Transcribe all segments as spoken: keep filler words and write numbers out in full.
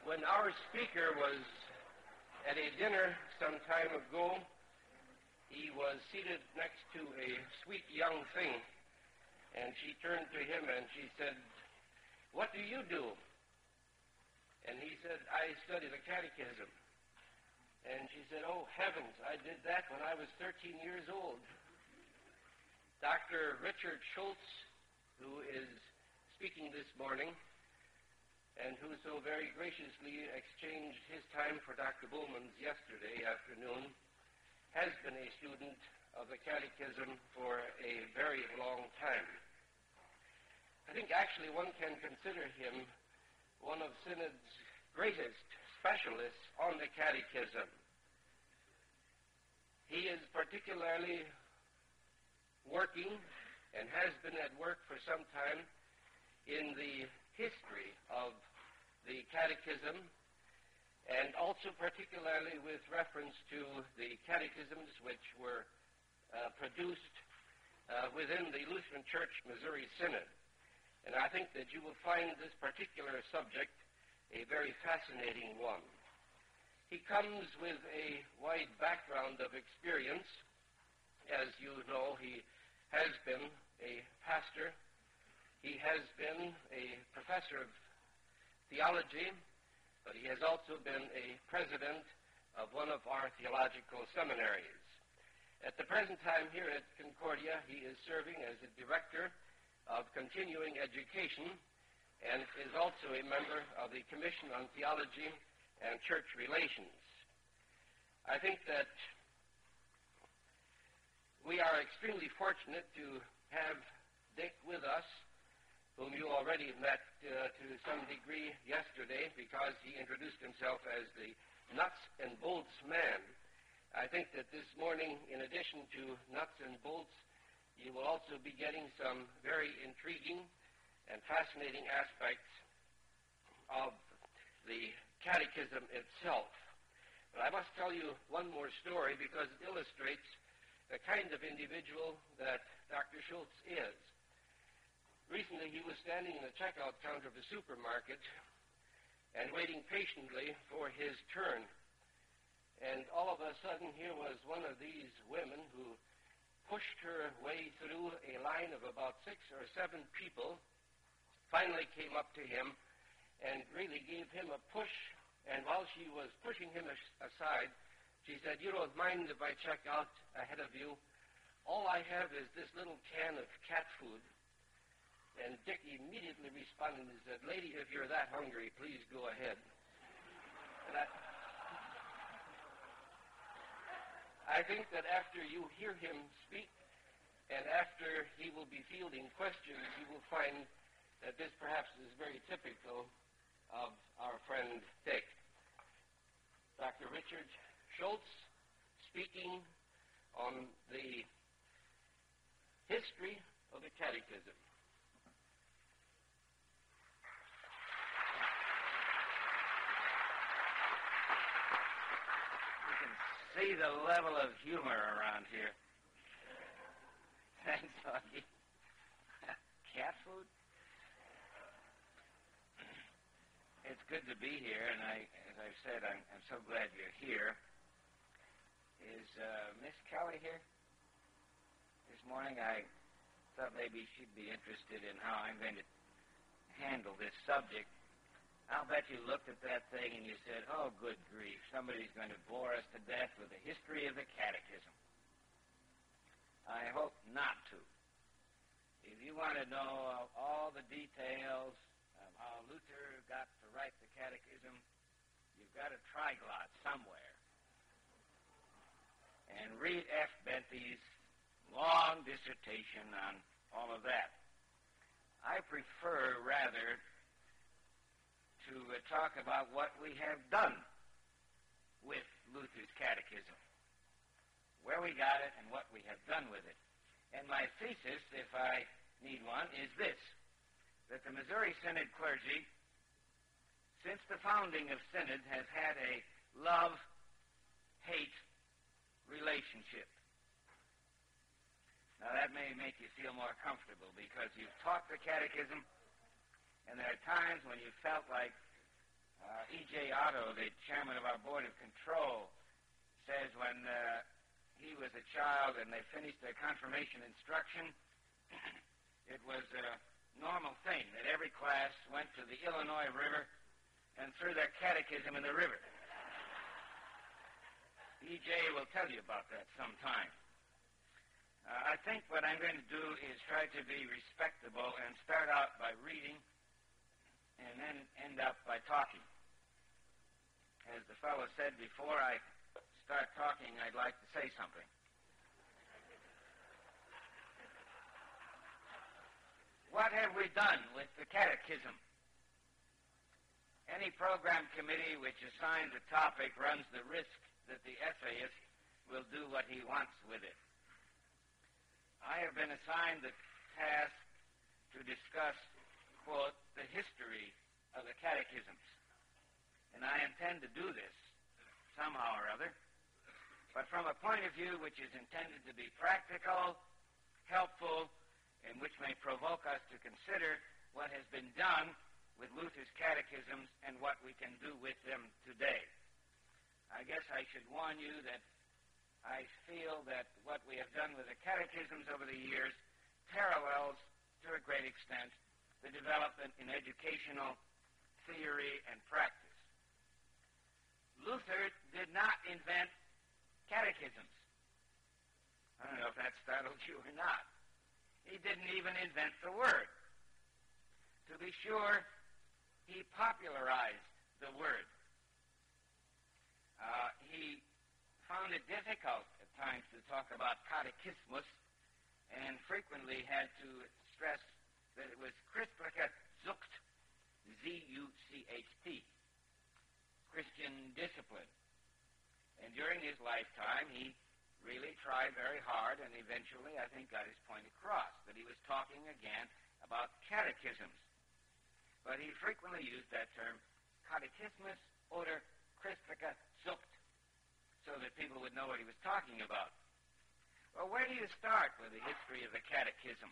When our speaker was at a dinner some time ago, he was seated next to a sweet young thing, and she turned to him and she said, "What do you do?" And he said, "I study the catechism." And she said, "Oh, heavens, I did that when I was thirteen years old." Doctor Richard Schultz, who is speaking this morning, and who so very graciously exchanged his time for Doctor Bowman's yesterday afternoon, has been a student of the Catechism for a very long time. I think actually one can consider him one of Synod's greatest specialists on the Catechism. He is particularly working, and has been at work for some time, in the history of the Catechism, and also particularly with reference to the catechisms which were uh, produced uh, within the Lutheran Church Missouri Synod. And I think that you will find this particular subject a very fascinating one. He comes with a wide background of experience. As you know, he has been a pastor. He has been a professor of theology, but he has also been a president of one of our theological seminaries. At the present time here at Concordia, he is serving as a director of continuing education and is also a member of the Commission on Theology and Church Relations. I think that we are extremely fortunate to have Dick with us, whom you already met uh, to some degree yesterday because he introduced himself as the nuts and bolts man. I think that this morning, in addition to nuts and bolts, you will also be getting some very intriguing and fascinating aspects of the Catechism itself. But I must tell you one more story because it illustrates the kind of individual that Doctor Schultz is. Recently, he was standing in the checkout counter of a supermarket and waiting patiently for his turn. And all of a sudden, here was one of these women who pushed her way through a line of about six or seven people, finally came up to him and really gave him a push. And while she was pushing him aside, she said, "You don't mind if I check out ahead of you? All I have is this little can of cat food." And Dick immediately responded and said, "Lady, if you're that hungry, please go ahead." And I, I think that after you hear him speak, and after he will be fielding questions, you will find that this perhaps is very typical of our friend Dick. Doctor Richard Schultz, speaking on the history of the Catechism. You can see the level of humor around here. Thanks, Augie. Cat food? It's good to be here, and I, as I've said, I'm, I'm so glad you're here. Is uh, Miss Kelly here? This morning I thought maybe she'd be interested in how I'm going to handle this subject. I'll bet you looked at that thing and you said, "Oh, good grief, somebody's going to bore us to death with the history of the Catechism." I hope not to. If you want to know all the details of how Luther got to write the Catechism, you've got a triglot somewhere. And read F. Bentley's long dissertation on all of that. I prefer, rather, to uh, talk about what we have done with Luther's Catechism, where we got it and what we have done with it. And my thesis, if I need one, is this: that the Missouri Synod clergy, since the founding of Synod, has had a love-hate relationship. Now, that may make you feel more comfortable because you've taught the Catechism, and there are times when you felt like uh, E J. Otto, the chairman of our Board of Control, says when uh, he was a child and they finished their confirmation instruction, it was a normal thing that every class went to the Illinois River and threw their catechism in the river. E J will tell you about that sometime. Uh, I think what I'm going to do is try to be respectable and start out by reading and then end up by talking. As the fellow said, before I start talking, I'd like to say something. What have we done with the catechism? Any program committee which assigns a topic runs the risk that the essayist will do what he wants with it. I have been assigned the task to discuss, quote, the history of the catechisms. And I intend to do this somehow or other, but from a point of view which is intended to be practical, helpful, and which may provoke us to consider what has been done with Luther's catechisms and what we can do with them today. I guess I should warn you that I feel that what we have done with the catechisms over the years parallels, to a great extent, the development in educational theory and practice. Luther did not invent catechisms. I don't know if that startled you or not. He didn't even invent the word. To be sure, he popularized the word. Uh, he found it difficult at times to talk about catechismus and frequently had to stress that it was Christliche Zucht, Z U C H T, Christian discipline. And during his lifetime, he really tried very hard and eventually, I think, got his point across, that he was talking again about catechisms. But he frequently used that term, Catechismus oder Christliche Zucht, so that people would know what he was talking about. Well, where do you start with the history of the catechism?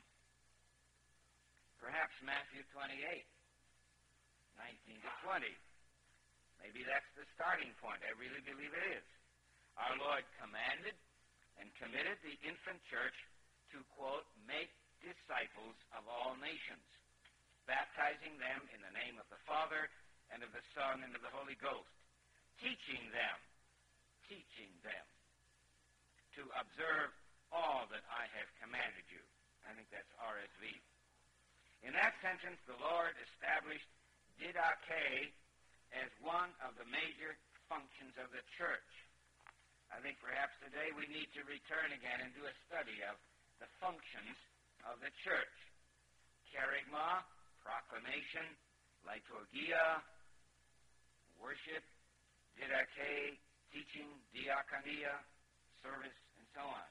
Perhaps Matthew twenty-eight, nineteen to twenty. Maybe that's the starting point. I really believe it is. Our Lord commanded and committed the infant church to, quote, make disciples of all nations, baptizing them in the name of the Father and of the Son and of the Holy Ghost, teaching them, teaching them to observe all that I have commanded you. I think that's R S V. In that sentence, the Lord established didache as one of the major functions of the church. I think perhaps today we need to return again and do a study of the functions of the church. Kerygma, proclamation, liturgia, worship, didache, teaching, diakonia, service, and so on.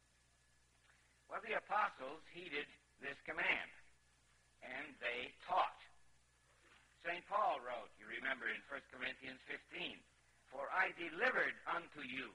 Well, the apostles heeded this command, and they taught. Saint Paul wrote, you remember in First Corinthians fifteen, for I delivered unto you,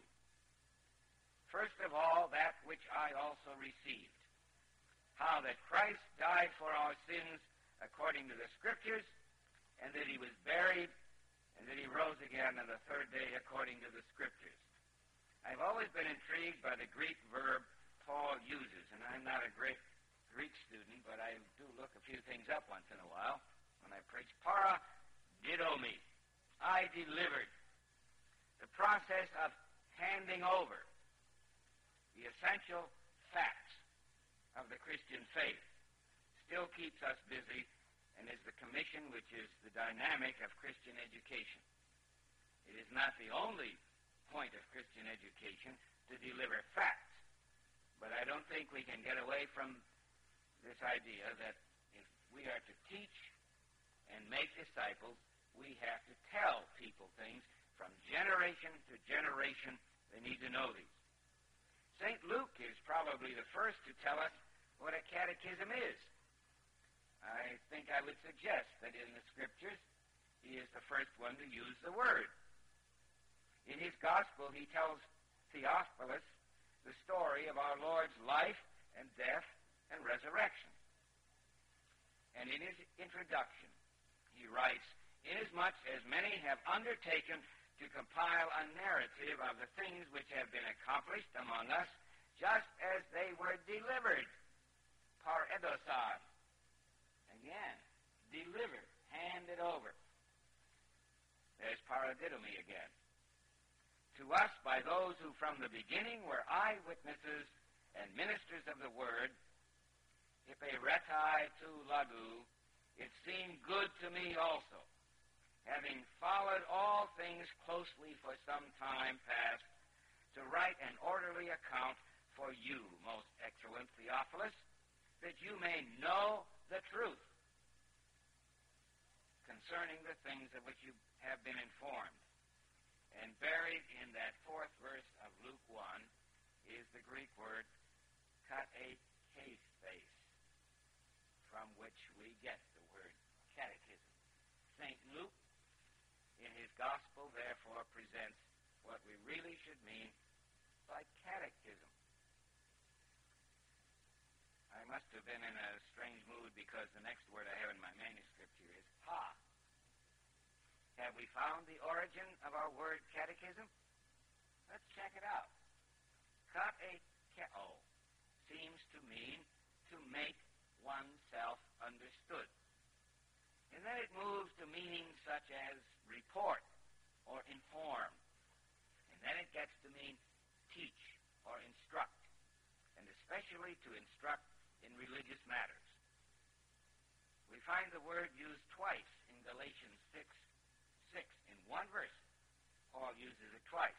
first of all, that which I also received, how that Christ died for our sins according to the Scriptures, and that he was buried, and that he rose again on the third day according to the Scriptures. I've always been intrigued by the Greek verb Paul uses, and I'm not a great Greek student, but I do look a few things up once in a while when I preach. Para didomi, I delivered. The process of handing over the essential facts of the Christian faith still keeps us busy and is the commission which is the dynamic of Christian education. It is not the only point of Christian education to deliver facts, but I don't think we can get away from this idea that if we are to teach and make disciples, we have to tell people things from generation to generation. They need to know these. Saint Luke is probably the first to tell us what a catechism is. I think I would suggest that in the Scriptures, he is the first one to use the word. In his Gospel, he tells Theophilus the story of our Lord's life and death and resurrection. And in his introduction, he writes, inasmuch as many have undertaken to compile a narrative of the things which have been accomplished among us, just as they were delivered. Pareidosan. Again, delivered, handed over. There's paradidomi again. To us by those who from the beginning were eyewitnesses and ministers of the word, Iperetai tu lagu, it seemed good to me also, having followed all things closely for some time past, to write an orderly account for you, most excellent Theophilus, that you may know the truth concerning the things of which you have been informed. And buried in that fourth verse of Luke one is the Greek word katekestes, from which we get the word catechism. Saint Luke, in his gospel, therefore, presents what we really should mean by catechism. I must have been in a strange mood because the next word I have in my manuscript here is ha. Have we found the origin of our word catechism? Let's check it out. Katekeo seems to mean to make oneself understood. And then it moves to meanings such as report or inform. And then it gets to mean teach or instruct, and especially to instruct in religious matters. We find the word used twice in Galatians six six. In one verse, Paul uses it twice.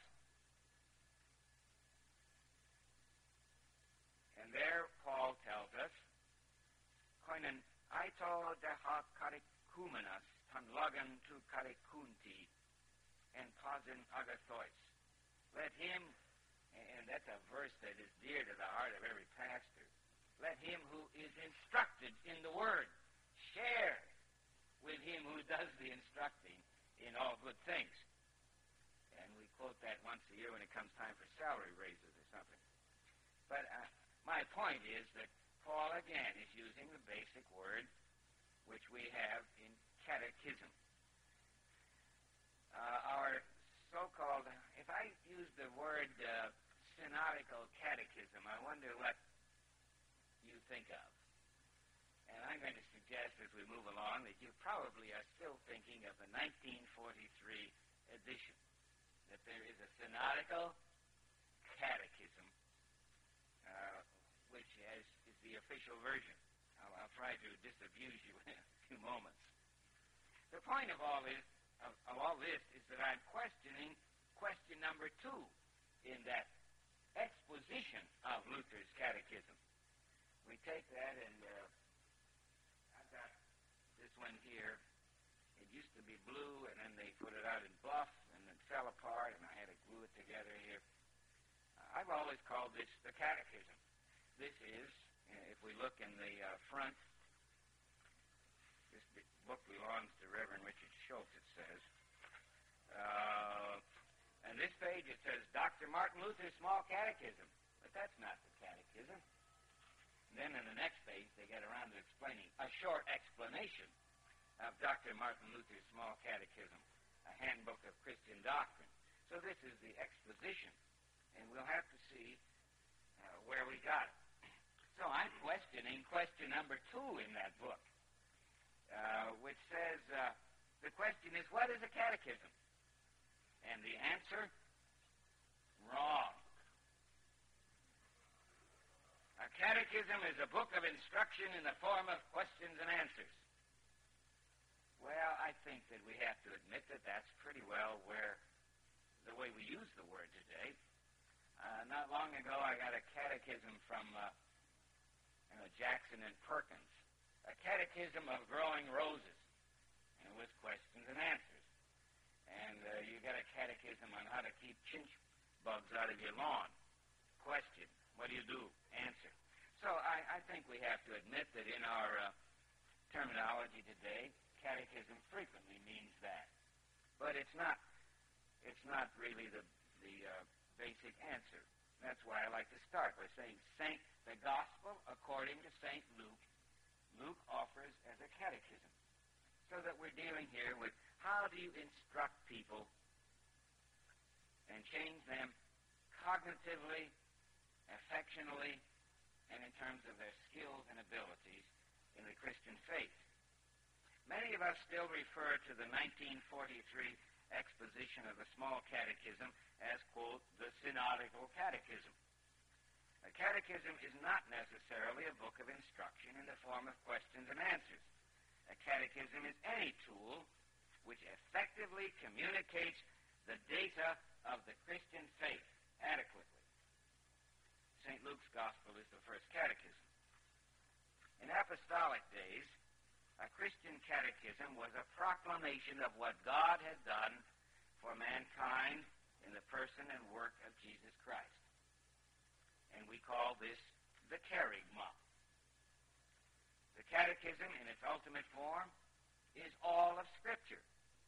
And there Paul tells us, koinen aito deha karikumenas tan logan tu karikunti and pausin agathois. Let him, and that's a verse that is dear to the heart of every pastor, let him who is instructed in the word share with him who does the instructing in all good things. And we quote that once a year when it comes time for salary raises or something. But uh, my point is that Paul, again, is using the basic word which we have in catechism. Uh, our so-called, if I use the word uh, synodical catechism, I wonder what you think of. And I'm going to suggest as we move along that you probably are still thinking of the nineteen forty-three edition, that there is a synodical catechism, uh, which has, is the official version. I'll, I'll try to disabuse you in a few moments. The point of all this, of, of all this is that I'm questioning question number two in that exposition of Luther's catechism. We take that and uh, one here. It used to be blue, and then they put it out in buff, and it fell apart, and I had to glue it together here. Uh, I've always called this the catechism. This is, uh, if we look in the uh, front, this book belongs to Reverend Richard Schultz, it says. Uh, and this page, it says, Doctor Martin Luther's Small Catechism. But that's not the catechism. And then in the next page, they get around to explaining a short explanation of Doctor Martin Luther's Small Catechism, a handbook of Christian doctrine. So this is the exposition, and we'll have to see uh, where we got it. So I'm questioning question number two in that book, uh, which says, uh, the question is, what is a catechism? And the answer, wrong. A catechism is a book of instruction in the form of questions and answers. Well, I think that we have to admit that that's pretty well where the way we use the word today. Uh, not long ago, I got a catechism from uh, you know, Jackson and Perkins, a catechism of growing roses, and it was questions and answers. And uh, you got a catechism on how to keep chinch bugs out of your lawn. Question: what do you do? Answer. So I, I think we have to admit that in our uh, terminology today, catechism frequently means that. But it's not it's not really the, the uh, basic answer. That's why I like to start by saying Saint, the Gospel according to Saint Luke, Luke offers as a catechism. So that we're dealing here with How do you instruct people and change them cognitively, affectionally, and in terms of their skills and abilities in the Christian faith? Many of us still refer to the nineteen forty-three exposition of the Small Catechism as, quote, the Synodical Catechism. A catechism is not necessarily a book of instruction in the form of questions and answers. A catechism is any tool which effectively communicates the data of the Christian faith adequately. Saint Luke's Gospel is the first catechism. In apostolic days, a Christian catechism was a proclamation of what God had done for mankind in the person and work of Jesus Christ. And we call this the Kerygma. The catechism in its ultimate form is all of Scripture.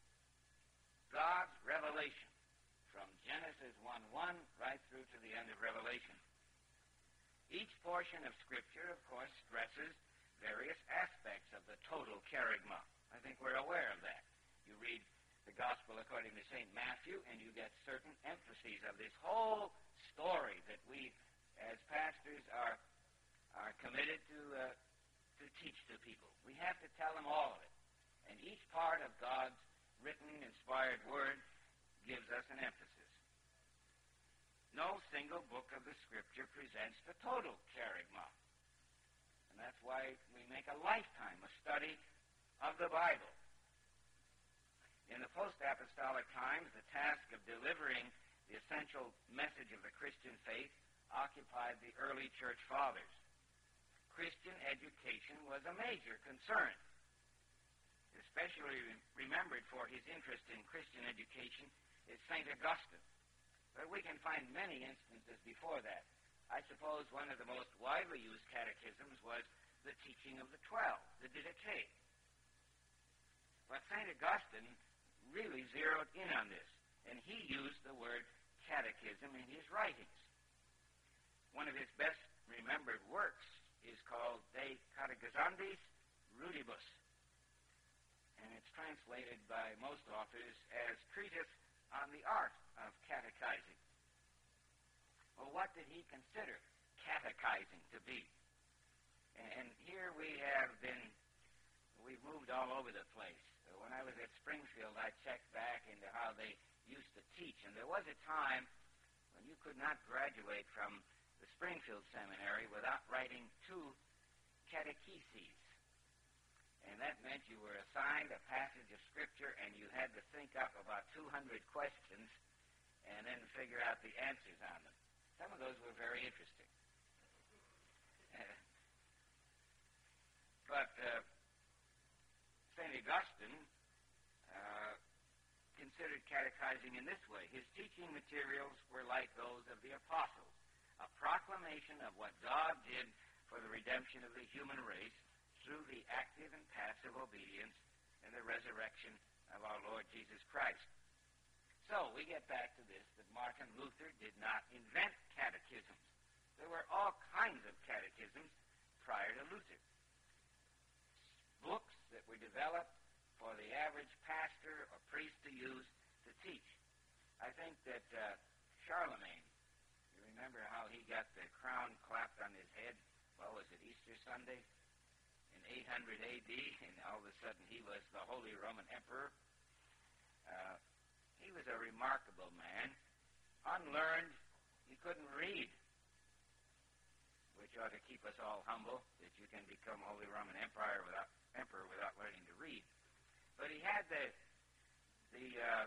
God's revelation from Genesis one one right through to the end of Revelation. Each portion of Scripture, of course, stresses various aspects of the total kerygma. I think we're aware of that. You read the Gospel according to Saint Matthew, and you get certain emphases of this whole story that we, as pastors, are are committed to uh, to teach to people. We have to tell them all of it. And each part of God's written, inspired word gives us an emphasis. No single book of the Scripture presents the total kerygma. And that's why we make a lifetime a study of the Bible. In the post-apostolic times, the task of delivering the essential message of the Christian faith occupied the early church fathers. Christian education was a major concern. Especially remembered for his interest in Christian education is Saint Augustine. But we can find many instances before that. I suppose one of the most widely used catechisms was the teaching of the Twelve, the Didache. But Saint Augustine really zeroed in on this, and he used the word catechism in his writings. One of his best remembered works is called De Catechizandis Rudibus, and it's translated by most authors as Treatise on the Art of Catechizing. Well, what did he consider catechizing to be? And here we have been, we've moved all over the place. When I was at Springfield, I checked back into how they used to teach, and there was a time when you could not graduate from the Springfield Seminary without writing two catecheses. And that meant you were assigned a passage of Scripture, and you had to think up about two hundred questions and then figure out the answers on them. Some of those were very interesting. Uh, but uh, Saint Augustine uh, considered catechizing in this way. His teaching materials were like those of the apostles, a proclamation of what God did for the redemption of the human race through the active and passive obedience and the resurrection of our Lord Jesus Christ. So we get back to this, that Martin Luther did not invent catechisms. There were all kinds of catechisms prior to Luther. Books that were developed for the average pastor or priest to use to teach. I think that uh, Charlemagne, you remember how he got the crown clapped on his head? What was it, Easter Sunday? In eight hundred A D, and all of a sudden he was the Holy Roman Emperor. Uh, he was a remarkable man. Unlearned, he couldn't read, which ought to keep us all humble, that you can become Holy Roman Empire without, Emperor without learning to read. But he had the, the uh,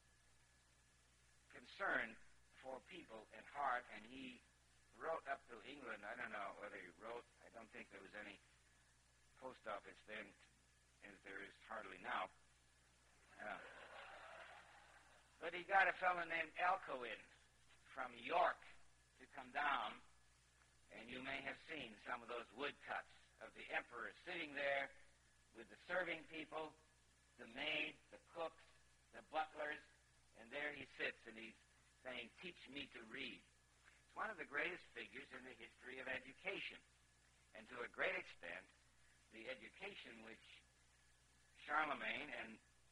concern for people at heart, and he wrote up to England. I don't know whether he wrote. I don't think there was any post office then, as there is hardly now. Uh, but he got a fellow named Alcuin from York to come down, and you may have seen some of those woodcuts of the emperor sitting there with the serving people, the maid, the cooks, the butlers, and there he sits, and he's saying, "Teach me to read." It's one of the greatest figures in the history of education, and to a great extent, the education which Charlemagne and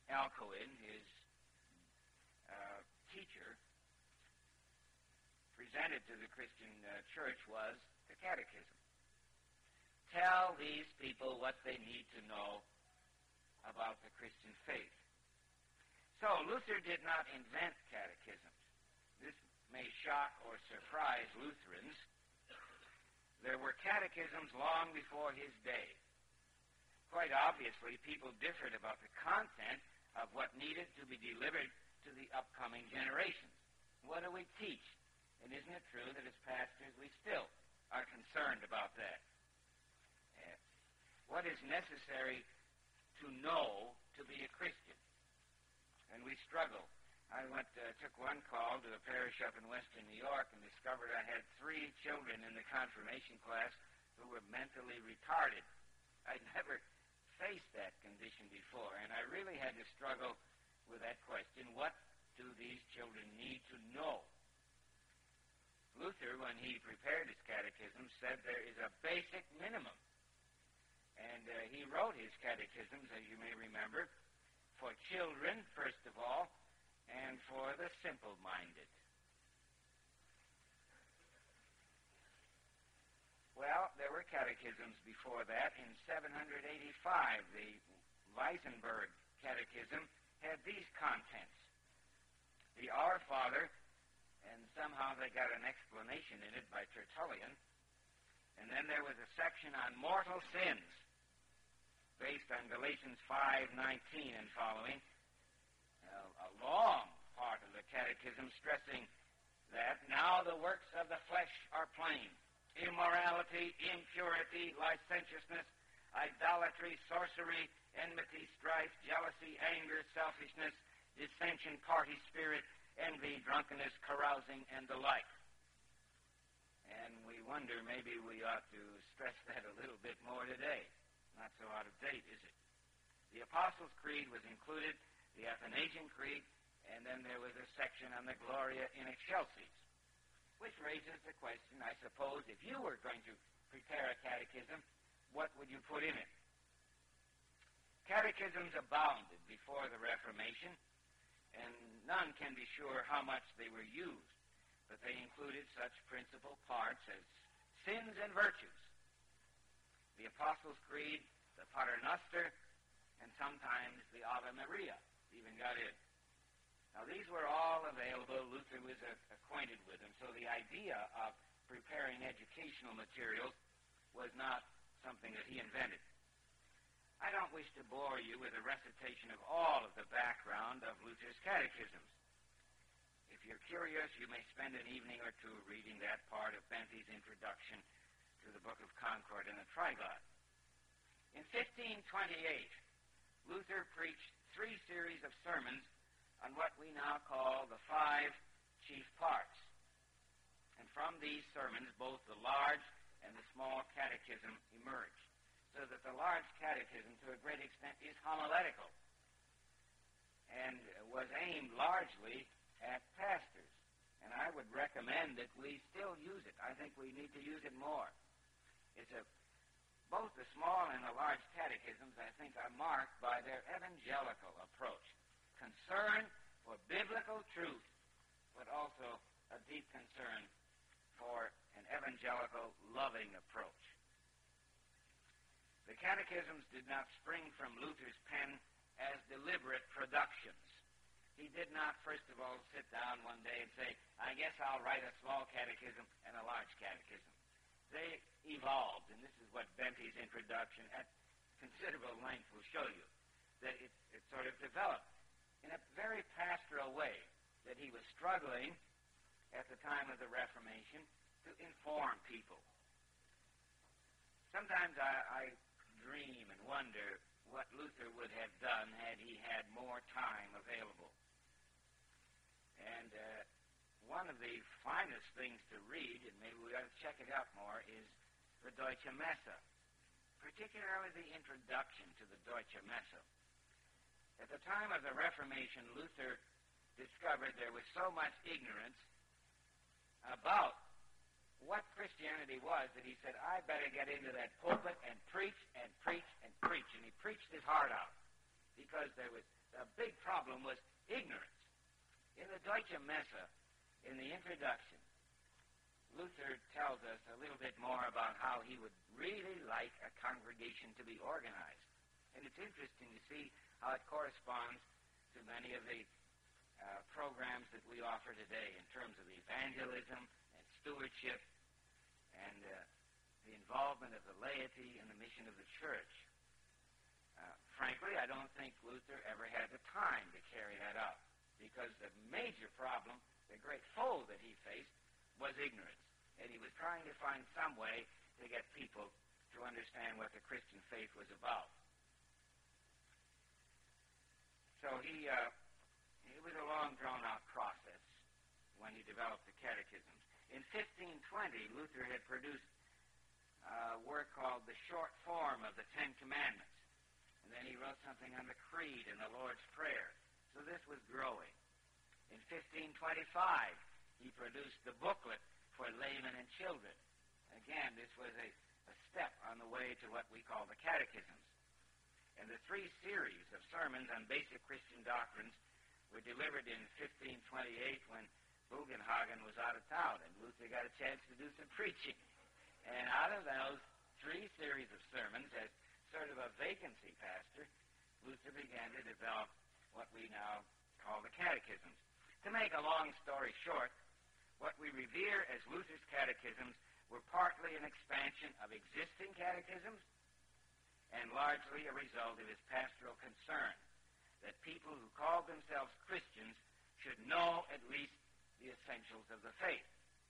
Alcuin, his uh, teacher, presented to the Christian uh, church was the Catechism. Tell these people what they need to know about the Christian faith. So Luther did not invent catechisms. This may shock or surprise Lutherans. There were catechisms long before his day. Quite obviously, people differed about the content of what needed to be delivered to the upcoming generations. What do we teach? And isn't it true that as pastors we still are concerned about that? Uh, what is necessary to know to be a Christian? And we struggle. I went, uh, took one call to a parish up in western New York and discovered I had three children in the confirmation class who were mentally retarded. I'd never faced that condition before, and I really had to struggle with that question: what do these children need to know? Luther, when he prepared his catechism, said there is a basic minimum. And uh, he wrote his catechisms, as you may remember, for children, first of all, and for the simple-minded. Well, there were catechisms before that. In seven eighty-five, the Weisenberg Catechism had these contents. The Our Father, and somehow they got an explanation in it by Tertullian. And then there was a section on mortal sins, based on Galatians five nineteen and following. Uh, a long part of the catechism stressing that now the works of the flesh are plain: immorality, impurity, licentiousness, idolatry, sorcery, enmity, strife, jealousy, anger, selfishness, dissension, party spirit, envy, drunkenness, carousing, and the like. And we wonder, maybe we ought to stress that a little bit more today. Not so out of date, is it? The Apostles' Creed was included, the Athanasian Creed, and then there was a section on the Gloria in Excelsis, which raises the question, I suppose, if you were going to prepare a catechism, what would you put in it? Catechisms abounded before the Reformation, and none can be sure how much they were used, but they included such principal parts as sins and virtues, the Apostles' Creed, the Pater Noster, and sometimes the Ave Maria even got in. Now, these were all available. Luther was uh, acquainted with them, so the idea of preparing educational materials was not something that he invented. I don't wish to bore you with a recitation of all of the background of Luther's catechisms. If you're curious, you may spend an evening or two reading that part of Bentley's introduction to the Book of Concord and the Triglot. In fifteen twenty-eight, Luther preached three series of sermons on what we now call the five chief parts. And from these sermons, both the large and the small catechism emerged, so that the large catechism, to a great extent, is homiletical and was aimed largely at pastors. And I would recommend that we still use it. I think we need to use it more. It's a, both the small and the large catechisms, I think, are marked by their evangelical approach. Concern for biblical truth, but also a deep concern for an evangelical, loving approach. The catechisms did not spring from Luther's pen as deliberate productions. He did not, first of all, sit down one day and say, I guess I'll write a small catechism and a large catechism. They evolved, and this is what Bentley's introduction at considerable length will show you, that it, it sort of developed in a very pastoral way, that he was struggling at the time of the Reformation to inform people. Sometimes I, I dream and wonder what Luther would have done had he had more time available. And uh, one of the finest things to read, and maybe we ought to check it out more, is the Deutsche Messe, particularly the introduction to the Deutsche Messe. At the time of the Reformation, Luther discovered there was so much ignorance about what Christianity was that he said, I better get into that pulpit and preach and preach and preach. And he preached his heart out because there was a big problem was ignorance. In the Deutsche Messe, in the introduction, Luther tells us a little bit more about how he would really like a congregation to be organized. And it's interesting to see how it corresponds to many of the uh, programs that we offer today in terms of evangelism and stewardship and uh, the involvement of the laity in the mission of the church. Uh, frankly, I don't think Luther ever had the time to carry that out, because the major problem, the great foe that he faced, was ignorance. And he was trying to find some way to get people to understand what the Christian faith was about. So he, uh, it was a long, drawn-out process when he developed the catechisms. In fifteen twenty, Luther had produced a work called The Short Form of the Ten Commandments. And then he wrote something on the Creed and the Lord's Prayer. So this was growing. In fifteen twenty-five, he produced the booklet for laymen and children. Again, this was a, a step on the way to what we call the catechisms. And the three series of sermons on basic Christian doctrines were delivered in fifteen twenty-eight when Bugenhagen was out of town, and Luther got a chance to do some preaching. And out of those three series of sermons, as sort of a vacancy pastor, Luther began to develop what we now call the catechisms. To make a long story short, what we revere as Luther's catechisms were partly an expansion of existing catechisms and largely a result of his pastoral concern that people who called themselves Christians should know at least the essentials of the faith.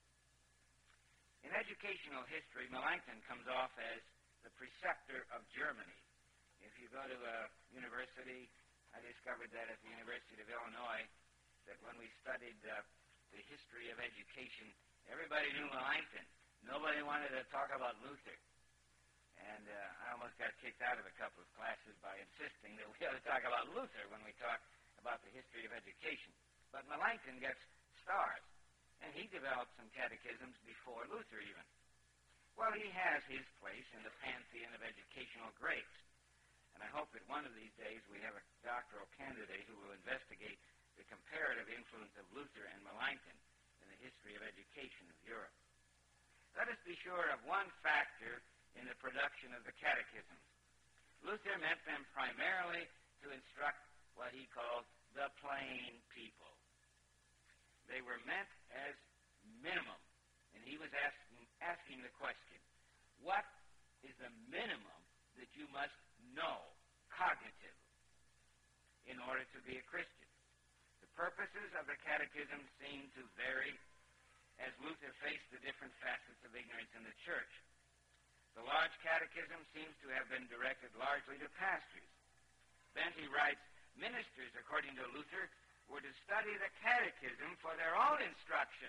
In educational history, Melanchthon comes off as the preceptor of Germany. If you go to a university, I discovered that at the University of Illinois, that when we studied uh, the history of education, everybody knew Melanchthon. Nobody wanted to talk about Luther. And uh, I almost got kicked out of a couple of classes by insisting that we ought to talk about Luther when we talk about the history of education. But Melanchthon gets stars, and he developed some catechisms before Luther even. Well, he has his place in the pantheon of educational greats. And I hope that one of these days we have a doctoral candidate who will investigate the comparative influence of Luther and Melanchthon in the history of education of Europe. Let us be sure of one factor in the production of the catechisms. Luther meant them primarily to instruct what he called the plain people. They were meant as minimum, and he was asking, asking the question, what is the minimum that you must know cognitively in order to be a Christian? The purposes of the catechism seem to vary as Luther faced the different facets of ignorance in the church. The large catechism seems to have been directed largely to pastors. Bentley writes, ministers, according to Luther, were to study the catechism for their own instruction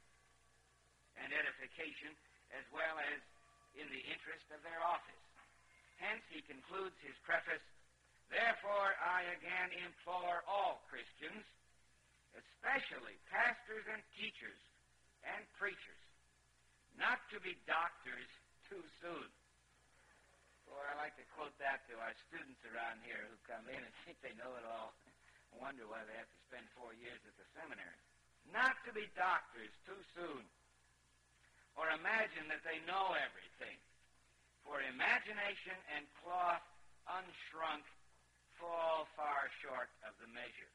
and edification, as well as in the interest of their office. Hence, he concludes his preface, therefore I again implore all Christians, especially pastors and teachers and preachers, not to be doctors too soon. Boy, I like to quote that to our students around here who come in and think they know it all and wonder why they have to spend four years at the seminary. Not to be doctors too soon, or imagine that they know everything. For imagination and cloth unshrunk fall far short of the measure.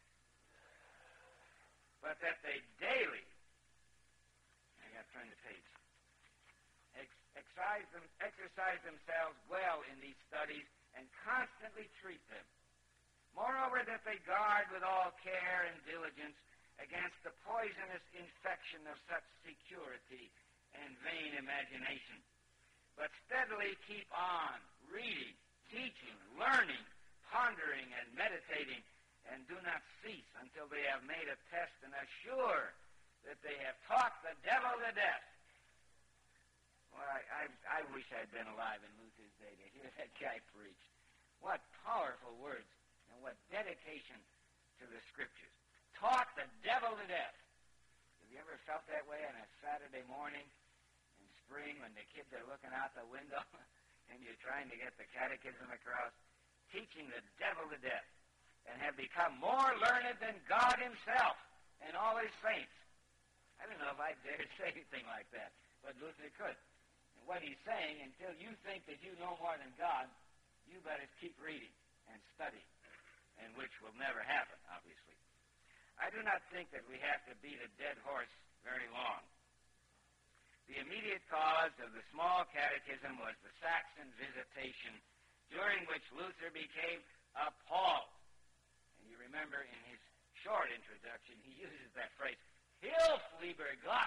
But that they daily, I got to turn the page, ex- exercise, them, exercise themselves well in these studies and constantly treat them. Moreover, that they guard with all care and diligence against the poisonous infection of such security and vain imagination, but steadily keep on reading, teaching, learning, pondering, and meditating, and do not cease until they have made a test and are sure that they have taught the devil to death. Well, I, I, I wish I'd been alive in Luther's day to hear that guy preach. What powerful words, and what dedication to the Scriptures. Taught the devil to death. Have you ever felt that way on a Saturday morning in spring when the kids are looking out the window and you're trying to get the catechism across? Teaching the devil to death. and have become more learned than God himself and all his saints. I don't know if I dare say anything like that, but Luther could. And what he's saying, until you think that you know more than God, you better keep reading and studying, and which will never happen, obviously. I do not think that we have to beat a dead horse very long. The immediate cause of the small catechism was the Saxon visitation, during which Luther became appalled. And you remember in his short introduction, he uses that phrase, Hilf, lieber Gott.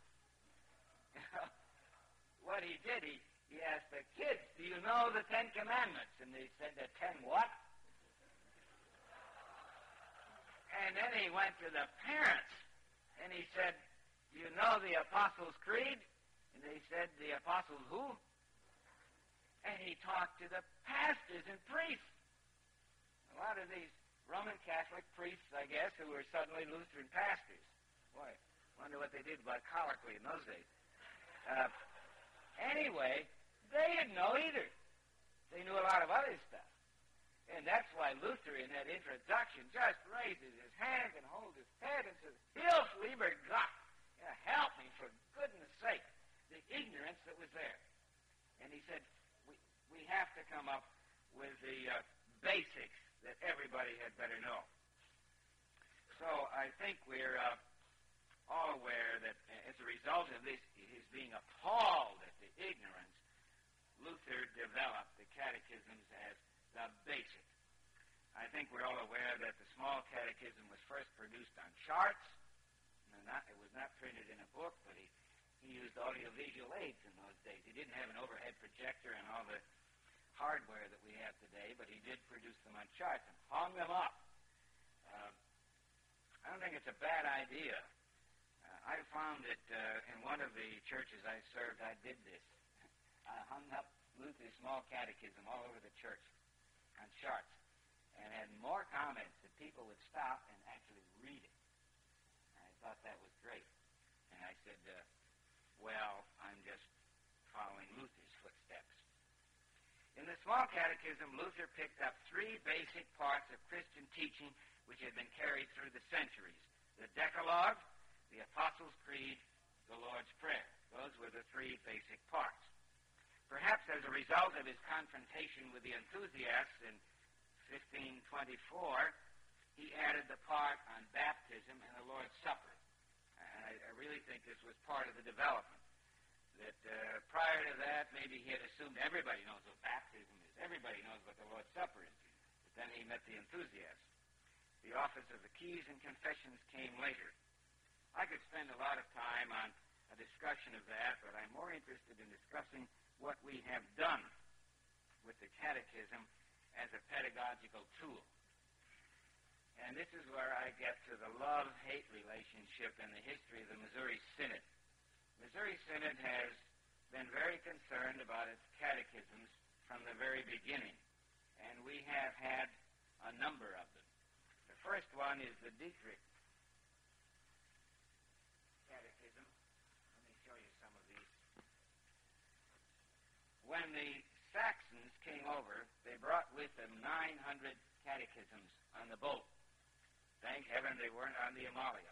What he did, he, he asked the kids, do you know the Ten Commandments? And they said, the ten what? And then he went to the parents, and he said, do you know the Apostles' Creed? And they said, the Apostles who? And he talked to the pastors and priests. A lot of these Roman Catholic priests, I guess, who were suddenly Lutheran pastors. Boy, wonder what they did about colloquy in those days. Uh, anyway, they didn't know either. They knew a lot of other stuff. And that's why Luther, in that introduction, just raises his hands and holds his head and says, Hilf, lieber Gott. Yeah, help me, for goodness sake. The ignorance that was there. And he said, we, we have to come up with the uh, basics that everybody had better know. So I think we're uh, all aware that as a result of this, his being appalled at the ignorance, Luther developed the catechisms as the basic. I think we're all aware that the small catechism was first produced on charts. Not, it was not printed in a book, but he, he used audiovisual aids in those days. He didn't have an overhead projector and all the hardware that we have today, but he did produce them on charts and hung them up. Uh, I don't think it's a bad idea. Uh, I found that uh, in one of the churches I served, I did this. I hung up Luther's small catechism all over the church on charts and had more comments that people would stop and actually read it. I thought that was great. And I said, uh, well, I'm just following Luther's footsteps. In the small catechism, Luther picked up three basic parts of Christian teaching which had been carried through the centuries. The Decalogue, the Apostles' Creed, the Lord's Prayer. Those were the three basic parts. Perhaps as a result of his confrontation with the enthusiasts in fifteen twenty-four, he added the part on baptism and the Lord's Supper. I, I really think this was part of the development. That uh, prior to that, maybe he had assumed everybody knows what baptism is. Everybody knows what the Lord's Supper is. But then he met the enthusiasts. The office of the keys and confessions came later. I could spend a lot of time on a discussion of that, but I'm more interested in discussing what we have done with the catechism as a pedagogical tool. And this is where I get to the love-hate relationship in the history of the Missouri Synod. Missouri Synod has been very concerned about its catechisms from the very beginning, and we have had a number of them. The first one is the Dietrich Catechism. Let me show you some of these. When the Saxons came over, they brought with them nine hundred catechisms on the boat. Thank heaven they weren't on the Amalia.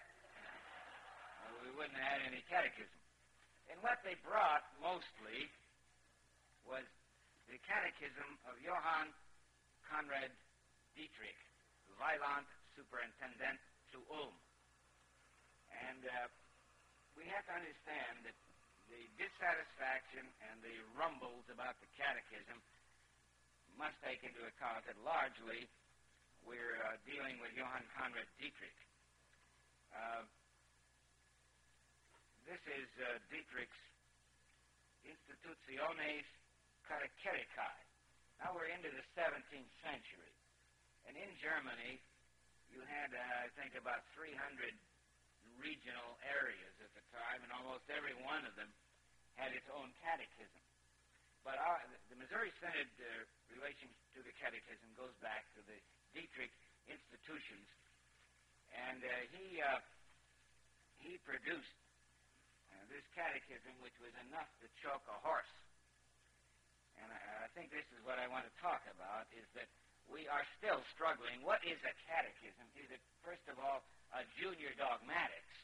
We wouldn't have had any catechism. And what they brought mostly was the catechism of Johann Conrad Dietrich, Weiland Superintendent zu Ulm. And uh, we have to understand that the dissatisfaction and the rumbles about the catechism must take into account that largely we're uh, dealing with Johann Conrad Dietrich. Uh, This is uh, Dietrich's Institutiones Catecheticae. Now we're into the seventeenth century. And in Germany, you had, uh, I think, about three hundred regional areas at the time, and almost every one of them had its own catechism. But our, the Missouri Synod uh, relation to the catechism goes back to the Dietrich institutions. And uh, he, uh, he produced this catechism, which was enough to choke a horse. And I, I think this is what I want to talk about, is that we are still struggling. What is a catechism? Is it, first of all, a junior dogmatics?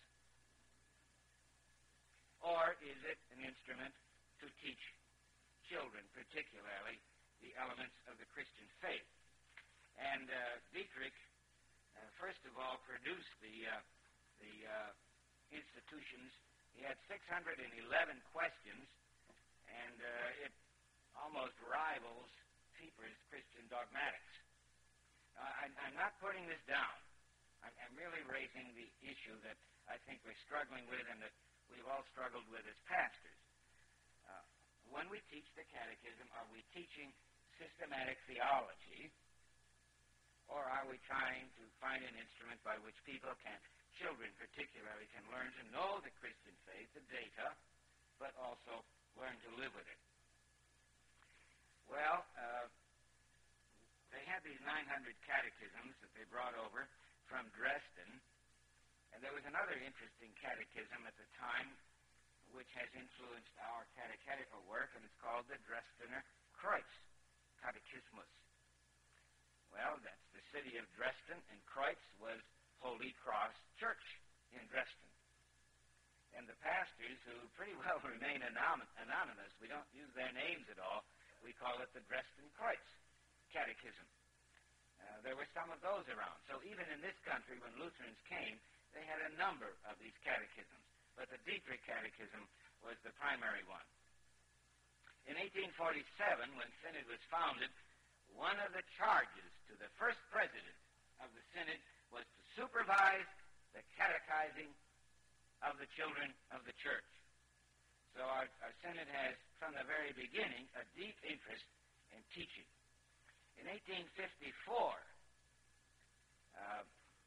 Or is it an instrument to teach children, particularly, the elements of the Christian faith? And uh, Dietrich, uh, first of all, produced the, uh, the uh, institutions. He had six hundred eleven questions, and uh, it almost rivals Pieper's Christian dogmatics. Now, I, I'm not putting this down. I'm, I'm really raising the issue that I think we're struggling with and that we've all struggled with as pastors. Uh, when we teach the catechism, are we teaching systematic theology, or are we trying to find an instrument by which people can, children particularly, can learn to know the Christian faith, the data, but also learn to live with it? Well, uh, they had these nine hundred catechisms that they brought over from Dresden, and there was another interesting catechism at the time which has influenced our catechetical work, and it's called the Dresdener Kreuz Catechismus. Well, that's the city of Dresden, and Kreuz was Holy Cross Church in Dresden. And the pastors, who pretty well remain anom- anonymous, we don't use their names at all, we call it the Dresden Kreuz Catechism. Uh, there were some of those around. So even in this country, when Lutherans came, they had a number of these catechisms. But the Dietrich Catechism was the primary one. In eighteen forty-seven, when Synod was founded, one of the charges to the first president of the Synod was to supervise the catechizing of the children of the church. So our, our Synod has, from the very beginning, a deep interest in teaching. In eighteen fifty-four, uh,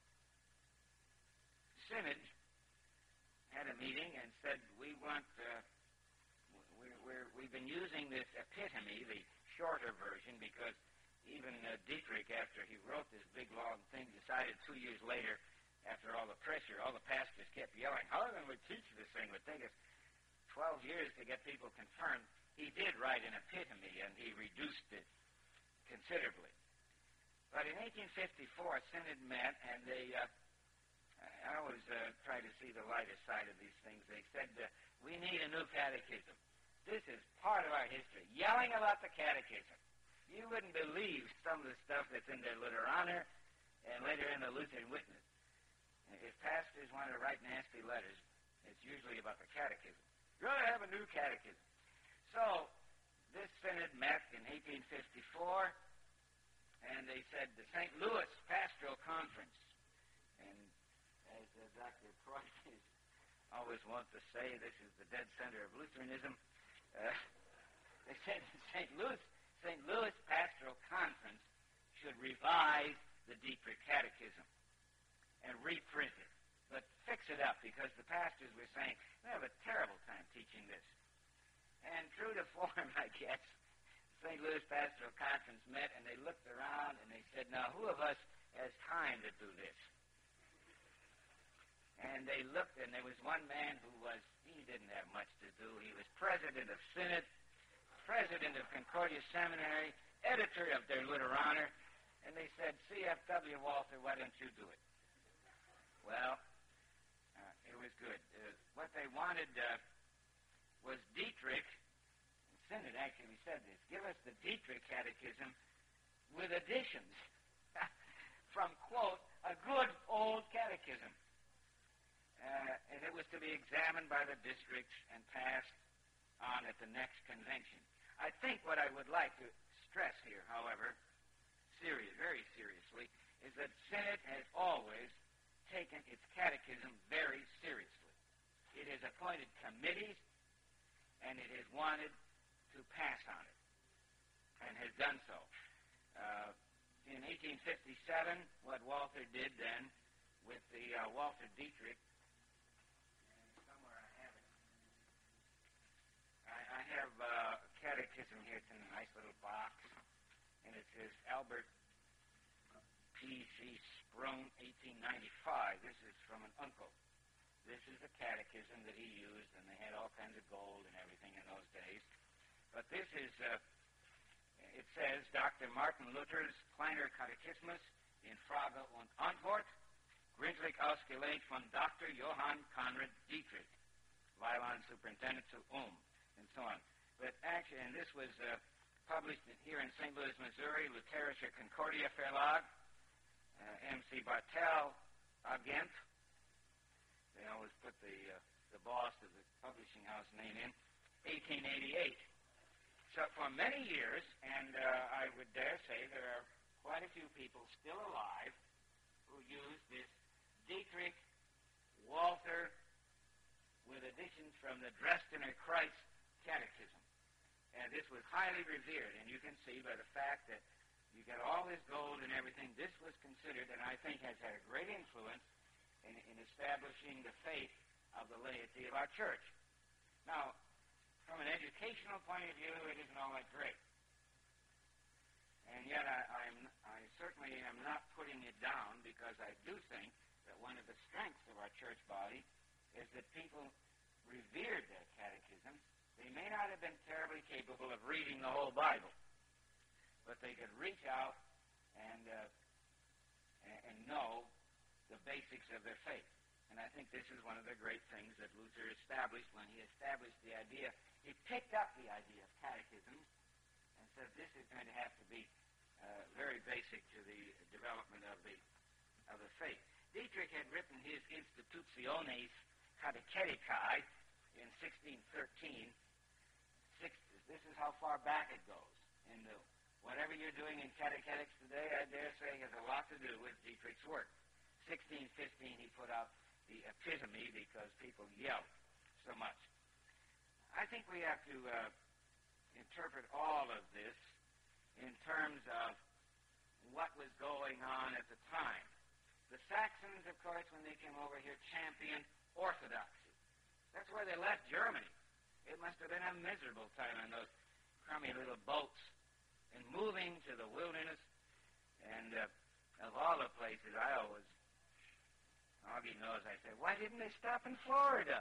Synod had a meeting and said, we want, uh, we're, we're, we've been using this epitome, the shorter version, because even uh, Dietrich, after he wrote this big, long thing, decided two years later, after all the pressure, all the pastors kept yelling, how can we teach this thing? It would take us twelve years to get people confirmed. He did write an epitome, and he reduced it considerably. But in eighteen fifty-four, Synod met, and they, uh, I always uh, try to see the lighter side of these things. They said, uh, we need a new catechism. This is part of our history. Yelling about the catechism. You wouldn't believe some of the stuff that's in their Lutheraner and later in the Lutheran Witness. If pastors want to write nasty letters, it's usually about the catechism. You're going to have a new catechism. So this Synod met in eighteen fifty-four, and they said the Saint Louis Pastoral Conference. And as uh, Doctor Preuss always wants to say, this is the dead center of Lutheranism. Uh, they said the Saint Louis Saint Louis Pastoral Conference should revise the Dietrich Catechism and reprint it, but fix it up, because the pastors were saying, we have a terrible time teaching this. And true to form, I guess, the Saint Louis Pastoral Conference met, and they looked around, and they said, now, who of us has time to do this? And they looked, and there was one man who was, he didn't have much to do. He was president of Synod, president of Concordia Seminary, editor of their Lutheraner, and they said, C F W Walther, why don't you do it? Well, uh, it was good. Uh, what they wanted uh, was Dietrich, and Synod actually said this, give us the Dietrich Catechism with additions from, quote, a good old catechism. Uh, and it was to be examined by the districts and passed on at the next convention. I think what I would like to stress here, however, serious, very seriously, is that Synod has always taken its catechism very seriously. It has appointed committees, and it has wanted to pass on it, and has done so. Uh, in eighteen fifty-seven, what Walther did then with the uh, Walter Dietrich, I have uh, a catechism here. It's in a nice little box, and it says Albert P C Sprung, eighteen ninety-five. This is from an uncle. This is the catechism that he used, and they had all kinds of gold and everything in those days. But this is, uh, it's says Doctor Martin Luther's Kleiner Katechismus in Frage und Antwort, gründlich ausgelegt von Doctor Johann Conrad Dietrich, Weiland Superintendent zu Ulm, and so on. But actually, and this was uh, published in, here in Saint Louis, Missouri, Lutherische Concordia Verlag, uh, M C Bartel Agent. They always put the uh, the boss of the publishing house name in, eighteen eighty-eight. So for many years, and uh, I would dare say there are quite a few people still alive who use this Dietrich Walther with additions from the Dresdener Kreuz Catechism. And this was highly revered, and you can see by the fact that you get all this gold and everything, this was considered, and I think has had a great influence in, in establishing the faith of the laity of our church. Now, from an educational point of view, it isn't all that great. And yet I, I'm, I certainly am not putting it down, because I do think that one of the strengths of our church body is that people revered their catechism. They may not have been terribly capable of reading the whole Bible, but they could reach out and, uh, and know the basics of their faith. And I think this is one of the great things that Luther established when he established the idea. He picked up the idea of catechisms and said this is going to have to be uh, very basic to the development of the of the faith. Dietrich had written his Institutiones Catecheticae in sixteen thirteen. Six, this is how far back it goes. In the, whatever you're doing in catechetics today, I dare say, has a lot to do with Dietrich's work. sixteen fifteen, he put out the epitome because people yelled so much. I think we have to uh, interpret all of this in terms of what was going on at the time. The Saxons, of course, when they came over here, championed orthodoxy. That's why they left Germany. It must have been a miserable time on those crummy little boats and moving to the wilderness. And uh, of all the places, I always, Augie knows, I say, why didn't they stop in Florida?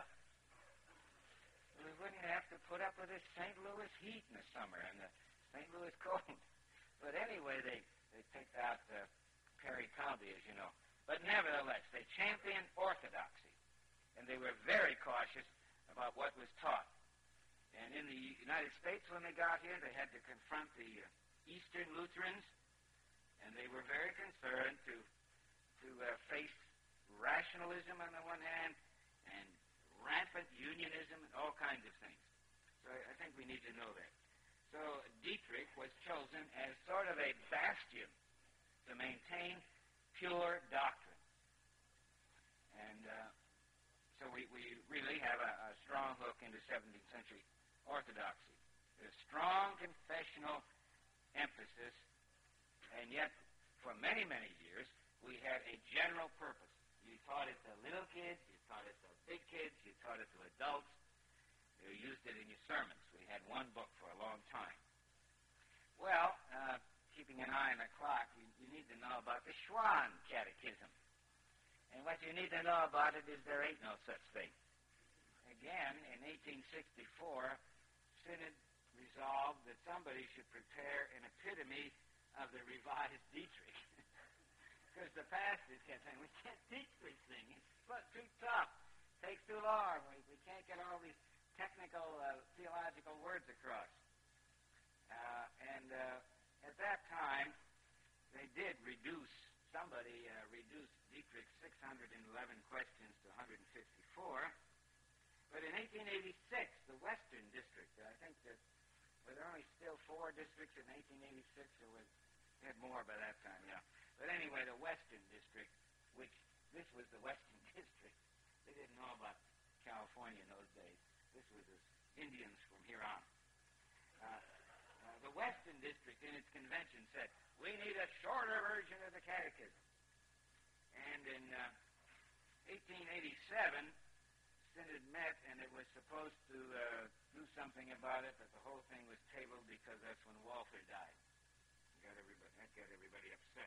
We wouldn't have to put up with this Saint Louis heat in the summer and the Saint Louis cold. But anyway, they, they picked out uh, Perry County, as you know. But nevertheless, they championed orthodoxy, and they were very cautious about what was taught. And in the United States, when they got here, they had to confront the uh, Eastern Lutherans, and they were very concerned to to uh, face rationalism on the one hand and rampant unionism and all kinds of things. So I, I think we need to know that. So Dietrich was chosen as sort of a bastion to maintain pure doctrine. And uh, so we, we really have a, a strong hook into seventeenth century orthodoxy. There's strong confessional emphasis, and yet for many, many years we had a general purpose. You taught it to little kids, you taught it to big kids, you taught it to adults. You used it in your sermons. We had one book for a long time. Well, uh, keeping an eye on the clock, you, you need to know about the Schwann Catechism. And what you need to know about it is there ain't no such thing. Again, in eighteen sixty-four, Synod resolved that somebody should prepare an epitome of the revised Dietrich. Because the pastors kept saying, we can't teach this thing. It's too tough. It takes too long. We, we can't get all these technical uh, theological words across. Uh, and uh, at that time, they did reduce, somebody uh, reduced Dietrich's six hundred eleven questions to one hundred fifty-four. But in eighteen eighty-six, the Western District, I think that were there only still four districts in eighteen eighty-six, or was they had more by that time, yeah. But anyway, the Western District, which this was the Western District, they didn't know about California in those days. This was the Indians from here on. Uh, uh, the Western District, in its convention, said, we need a shorter version of the Catechism. And in uh, eighteen eighty-seven, Synod met, and it was supposed to uh, do something about it, but the whole thing was tabled because that's when Walther died. Got everybody, that got everybody upset.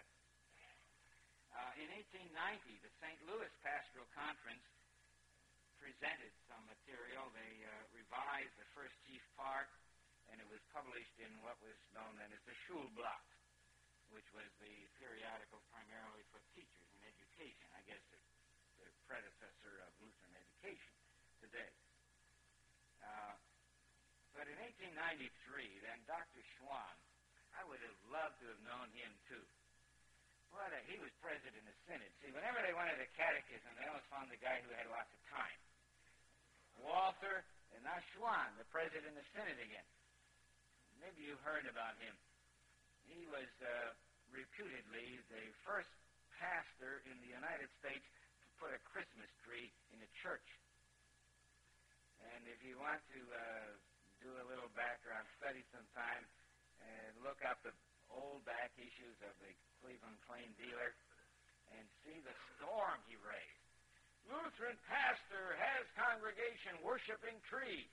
Uh, in eighteen ninety, the Saint Louis Pastoral Conference presented some material. They uh, revised the first chief part, and it was published in what was known then as the Schulblatt, which was the periodical primarily for teachers in education, I guess the, the predecessor of Lutheran education today. Uh, but in eighteen ninety-three, then Doctor Schwann, I would have loved to have known him too. What a, he was president of the synod. See, whenever they wanted a catechism, they always found the guy who had lots of time. Walther, and now Schwann, the president of the synod again. Maybe you've heard about him. He was uh, reputedly the first pastor in the United States to put a Christmas tree in a church. And if you want to uh, do a little background study sometime, and look up the old back issues of the Cleveland Plain Dealer and see the storm he raised. Lutheran pastor has congregation worshiping tree.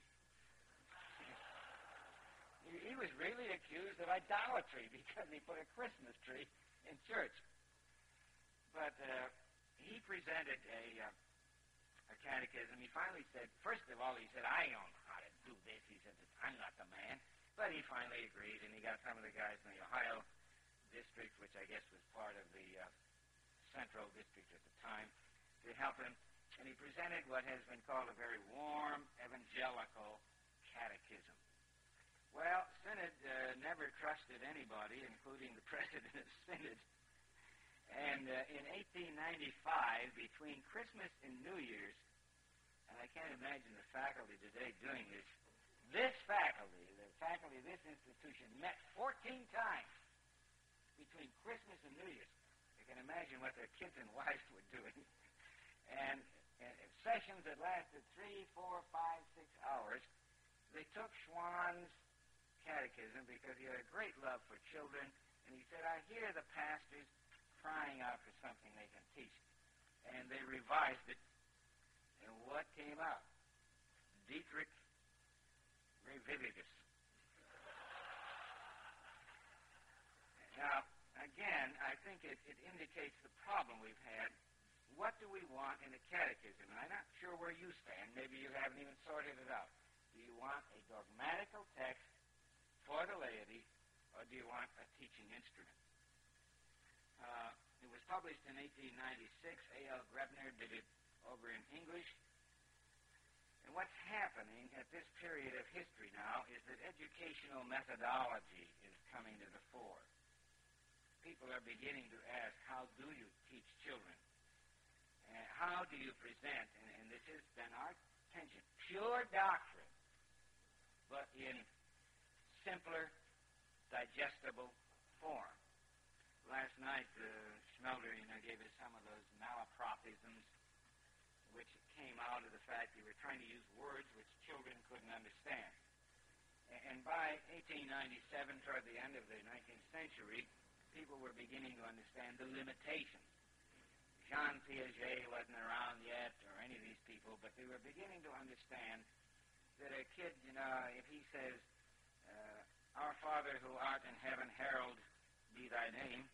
he, he was really accused of idolatry because he put a Christmas tree in church. But uh, he presented a, uh, a catechism. He finally said, first of all, he said, I don't know how to do this. He said, I'm not the man. But he finally agreed, and he got some of the guys in the Ohio district, which I guess was part of the uh, Central District at the time, to help him. And he presented what has been called a very warm evangelical catechism. Well, Synod uh, never trusted anybody, including the president of Synod. And uh, in eighteen ninety-five, between Christmas and New Year's, and I can't imagine the faculty today doing this, this faculty, the faculty of this institution, met fourteen times between Christmas and New Year's. You can imagine what their kids and wives were doing. And, and sessions that lasted three, four, five, six hours. They took Schwann's catechism because he had a great love for children, and he said, I hear the pastors crying out for something they can teach. And they revised it, and what came out? Dietrich Revivius. Now, again, I think it, it indicates the problem we've had. What do we want in a catechism? And I'm not sure where you stand. Maybe you haven't even sorted it out. Do you want a dogmatical text for the laity, or do you want a teaching instrument? Uh, it was published in eighteen ninety-six. A L Grebner did it over in English. And what's happening at this period of history now is that educational methodology is coming to the fore. People are beginning to ask, how do you teach children? And how do you present, and, and this has been our attention, pure doctrine, but in simpler, digestible form. Last night, uh, Schmelder, you know, gave us some of those malapropisms, which came out of the fact they were trying to use words which children couldn't understand. And by eighteen ninety-seven, toward the end of the nineteenth century, people were beginning to understand the limitations. Jean Piaget wasn't around yet, or any of these people, but they were beginning to understand that a kid, you know, if he says, uh, Our Father who art in heaven, hallowed be thy name,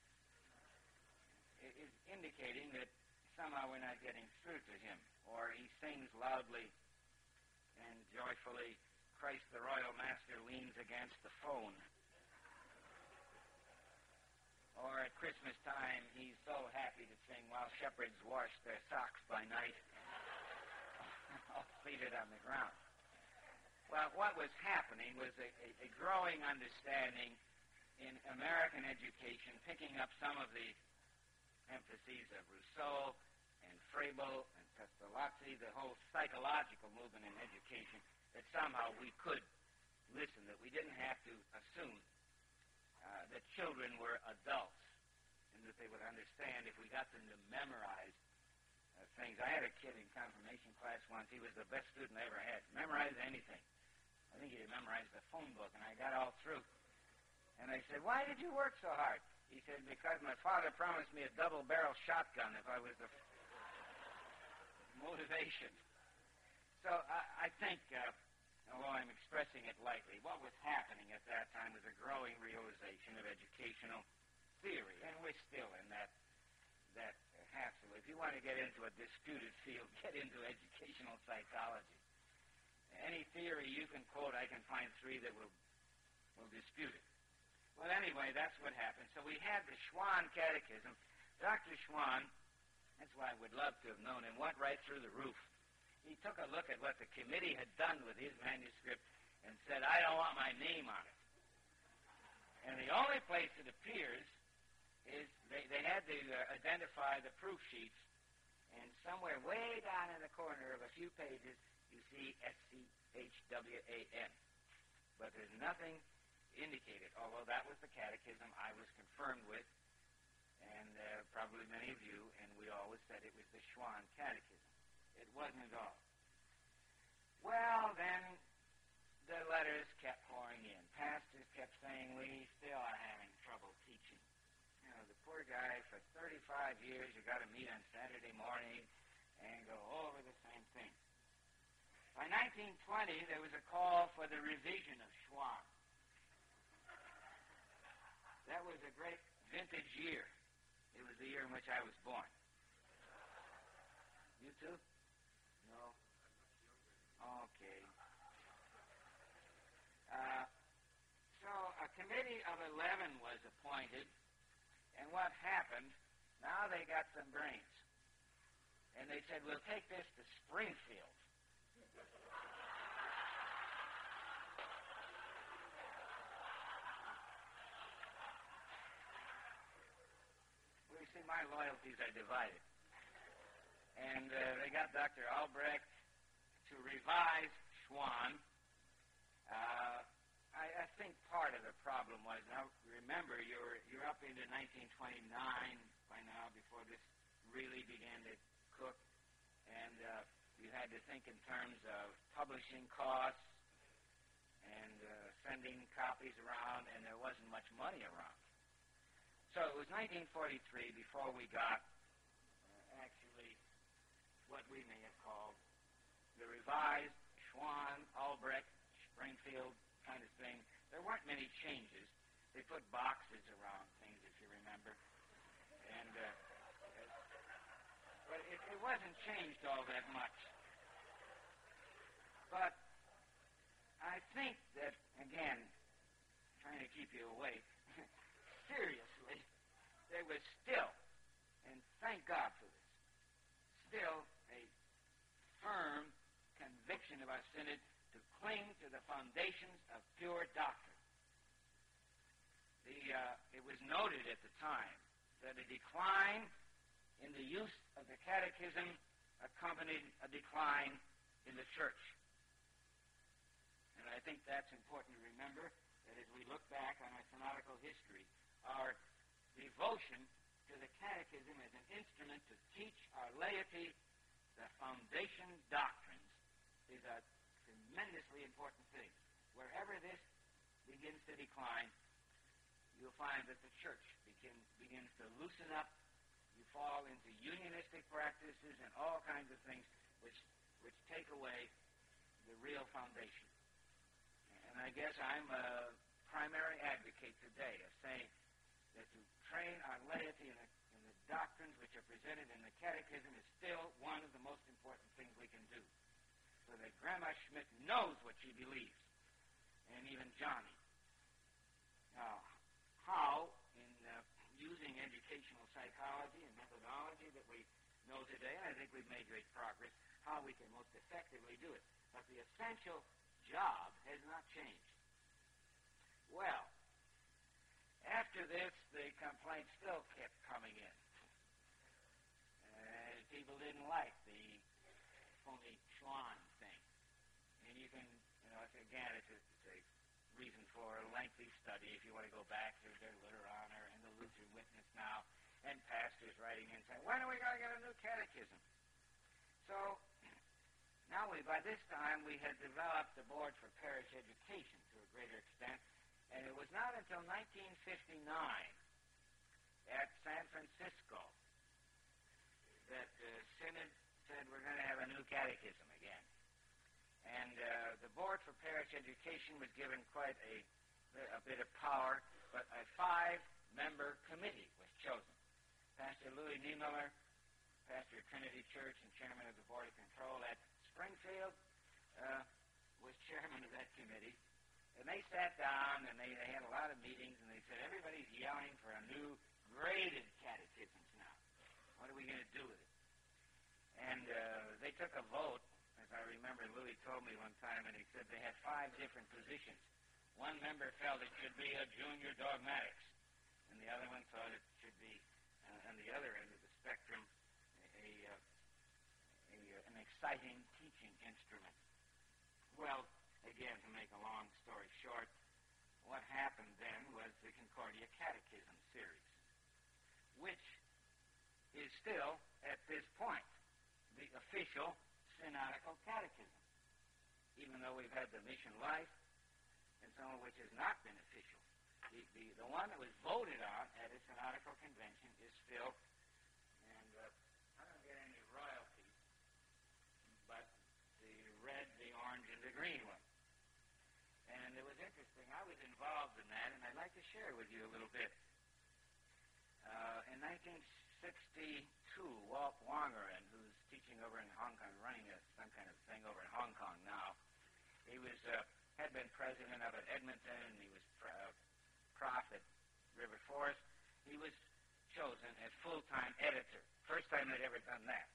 it is indicating that somehow we're not getting through to him. Or he sings loudly and joyfully, Christ the Royal Master leans against the phone. Or at Christmas time, he's so happy to sing while shepherds wash their socks by night, all seated on the ground. Well, what was happening was a, a, a growing understanding in American education, picking up some of the emphases of Rousseau and Froebel and Pestalozzi, the whole psychological movement in education, that somehow we could listen, that we didn't have to assume Uh, that children were adults, and that they would understand if we got them to memorize uh, things. I had a kid in confirmation class once. He was the best student I ever had. Memorized anything. I think he had memorized the phone book, and I got all through. And I said, why did you work so hard? He said, because my father promised me a double-barrel shotgun if I was the motivation. So I, I think... Uh, Although I'm expressing it lightly, what was happening at that time was a growing realization of educational theory, and we're still in that that hassle. If you want to get into a disputed field, get into educational psychology. Any theory you can quote, I can find three that will will dispute it. Well, anyway, that's what happened. So we had the Schwann Catechism. Doctor Schwann, that's why I would love to have known him, went right through the roof. He took a look at what the committee had done with his manuscript and said, I don't want my name on it. And the only place it appears is they, they had to uh, identify the proof sheets, and somewhere way down in the corner of a few pages, you see S C H W A N. But there's nothing indicated, although that was the catechism I was confirmed with, and uh, probably many of you, and we always said it was the Schwann Catechism. It wasn't at all. Well, then the letters kept pouring in. Pastors kept saying, we still are having trouble teaching. You know, the poor guy, for thirty-five years, you got to meet on Saturday morning and go over the same thing. By nineteen twenty, there was a call for the revision of Schwann. That was a great vintage year. It was the year in which I was born. You too? No? Okay. Uh, so a committee of eleven was appointed, and what happened, now they got some brains. And they said, we'll take this to Springfield. See, my loyalties are divided. And uh, they got Doctor Albrecht to revise Schwann. Uh, I, I think part of the problem was, now remember, you're, you're up into nineteen twenty-nine by now before this really began to cook. And uh, you had to think in terms of publishing costs and uh, sending copies around, and there wasn't much money around. So it was nineteen forty-three before we got uh, actually what we may have called the revised Schwann, Albrecht, Springfield kind of thing. There weren't many changes. They put boxes around things, if you remember. And uh, but it, it wasn't changed all that much. But I think that, again, trying to keep you awake, seriously, there was still, and thank God for this, still a firm conviction of our synod to cling to the foundations of pure doctrine. The, uh, it was noted at the time that a decline in the use of the catechism accompanied a decline in the church. And I think that's important to remember, that as we look back on our synodical history, our devotion to the catechism as an instrument to teach our laity the foundation doctrines is a tremendously important thing. Wherever this begins to decline, you'll find that the church begin, begins to loosen up. You fall into unionistic practices and all kinds of things which, which take away the real foundation. And I guess I'm a primary advocate today of saying that to train our laity in the, in the doctrines which are presented in the catechism is still one of the most important things we can do, so that Grandma Schmidt knows what she believes, and even Johnny. Now, how, in uh, using educational psychology and methodology that we know today, and I think we've made great progress, how we can most effectively do it. But the essential job has not changed. Well, after this, the complaints still kept coming in. Uh, people didn't like the phony Schwann thing. And you can, you know, it's, again, it's a, it's a reason for a lengthy study if you want to go back to their Lutheran Honor and the Lutheran Witness now, and pastors writing in saying, when are we going to get a new catechism? So now we, by this time, we had developed the Board for Parish Education to a greater extent, and it was not until nineteen fifty-nine at San Francisco that the Synod said we're going to have a new catechism again. And uh, the Board for Parish Education was given quite a, a bit of power, but a five-member committee was chosen. Pastor Louis Niemiller, pastor of Trinity Church and chairman of the Board of Control at Springfield, uh, was chairman of that committee. And they sat down, and they, they had a lot of meetings, and they said, everybody's yelling for a new graded catechisms now. What are we going to do with it? And uh, they took a vote, as I remember Louis told me one time, and he said they had five different positions. One member felt it should be a junior dogmatics, and the other one thought it should be, uh, on the other end of the spectrum, a, uh, a, uh, an exciting teaching instrument. Well, again, to make a long story short, what happened then was the Concordia Catechism series, which is still, at this point, the official synodical catechism, even though we've had the mission life, and some of which has not been official. The, the, the one that was voted on at a synodical convention is still, and uh, I don't get any royalties, but the red, the orange, and the green one. And it was interesting. I was involved in that, and I'd like to share with you a little bit. Uh, in nineteen sixty-two, Walt Wangerin, who's teaching over in Hong Kong, running a, some kind of thing over in Hong Kong now, he was uh, had been president of it, Edmonton, and he was pr- uh, prof at River Forest. He was chosen as full-time editor. First time they'd ever done that.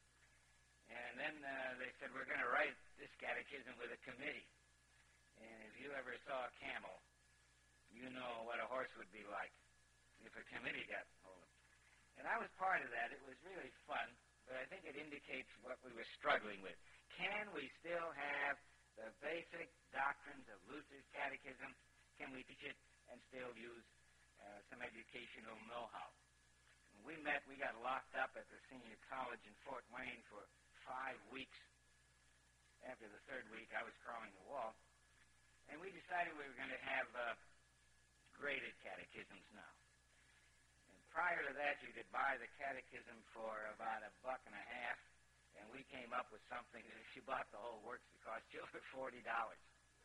And then uh, they said, we're going to write this catechism with a committee. And if you ever saw a camel, you know what a horse would be like if a committee got hold of it. And I was part of that. It was really fun, but I think it indicates what we were struggling with. Can we still have the basic doctrines of Luther's catechism? Can we teach it and still use uh, some educational know-how? When we met, we got locked up at the senior college in Fort Wayne for five weeks. After the third week, I was crawling the wall. And we decided we were going to have uh, graded catechisms now. And prior to that, you could buy the catechism for about a buck and a half, and we came up with something that if you bought the whole works, it cost you over forty dollars.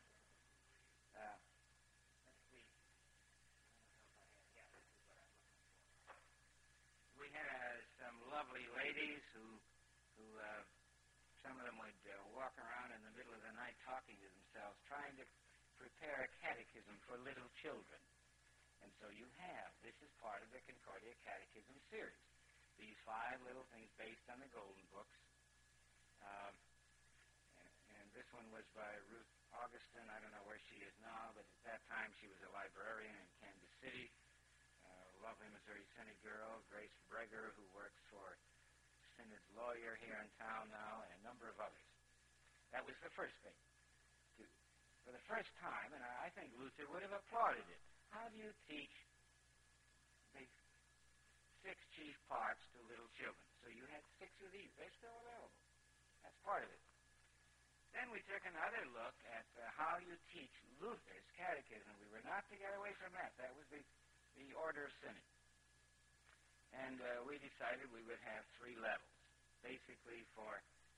Uh, let's see. Yeah, this is what I'm looking for. We had uh, some lovely ladies who, who uh, some of them would uh, walk around in the middle of the night talking to themselves, trying to prepare a catechism for little children. And so you have, this is part of the Concordia Catechism series. These five little things based on the Golden Books. Um, and, and this one was by Ruth Augustin. I don't know where she is now, but at that time she was a librarian in Kansas City. Uh, lovely Missouri Synod girl, Grace Breger, who works for Synod's lawyer here in town now, and a number of others. That was the first thing. For the first time, and I think Luther would have applauded it, how do you teach the six chief parts to little children? So you had six of these. They're still available. That's part of it. Then we took another look at uh, how you teach Luther's catechism. We were not to get away from that. That was the, the order of Synod. And uh, we decided we would have three levels, basically for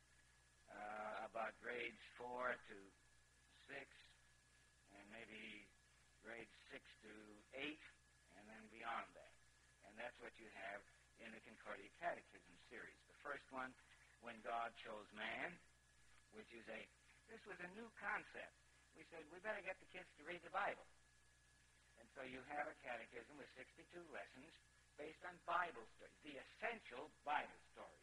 uh, about grades four to six, and maybe grades six to eight, and then beyond that. And that's what you have in the Concordia Catechism series. The first one, When God Chose Man, which is a, this was a new concept. We said, we better get the kids to read the Bible. And so you have a catechism with sixty-two lessons based on Bible stories, the essential Bible stories.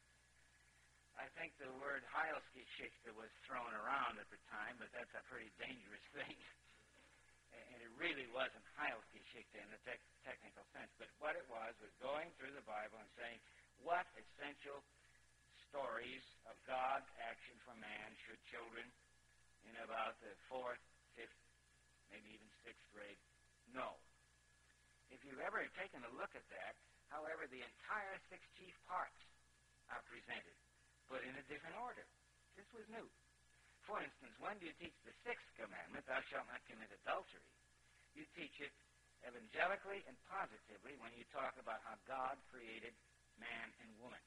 I think the word Heilsgeschichte was thrown around at the time, but that's a pretty dangerous thing. And it really wasn't Heilsgeschichte in the te- technical sense. But what it was was going through the Bible and saying, what essential stories of God's action for man should children in about the fourth, fifth, maybe even sixth grade know? If you've ever taken a look at that, however, the entire six chief parts are presented, but in a different order. This was new. For instance, when do you teach the sixth commandment, thou shalt not commit adultery? You teach it evangelically and positively when you talk about how God created man and woman.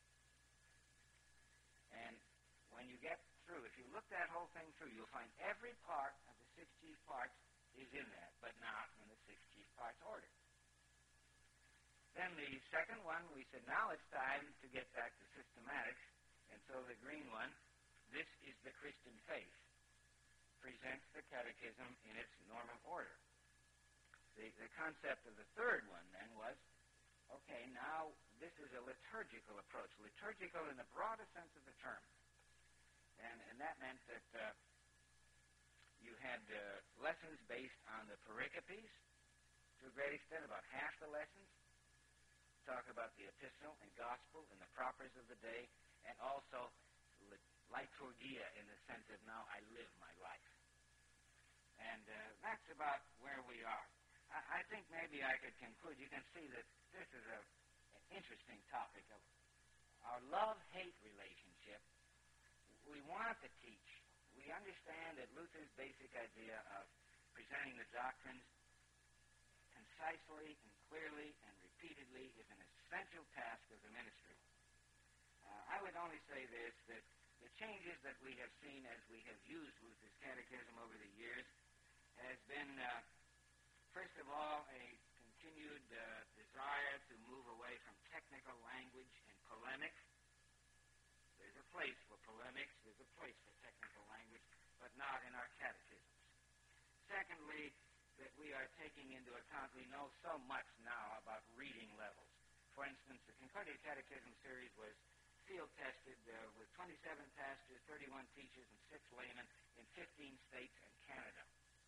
And when you get through, if you look that whole thing through, you'll find every part of the six chief parts is in that, but not in the six chief parts order. Then the second one, we said, now it's time to get back to systematics. And so the green one, this is the Christian faith, presented presents the catechism in its normal order. The, the concept of the third one then was, okay, now this is a liturgical approach, liturgical in the broadest sense of the term. And, and that meant that uh, you had uh, lessons based on the pericopes, to a great extent, about half the lessons talk about the epistle and gospel and the propers of the day, and also liturgia in the sense of now I live my life. And uh, that's about where we are. I, I think maybe I could conclude. You can see that this is a, an interesting topic of our love-hate relationship. We want to teach. We understand that Luther's basic idea of presenting the doctrines concisely and clearly and repeatedly is an essential task of the ministry. Uh, I would only say this, that the changes that we have seen as we have used Luther's catechism over the years has been, uh, first of all, a continued uh, desire to move away from technical language and polemics. There's a place for polemics, there's a place for technical language, but not in our catechisms. Secondly, that we are taking into account, we know so much now about reading levels. For instance, the Concordia Catechism series was field-tested uh, with twenty-seven pastors, thirty-one teachers, and six laymen in fifteen states and Canada.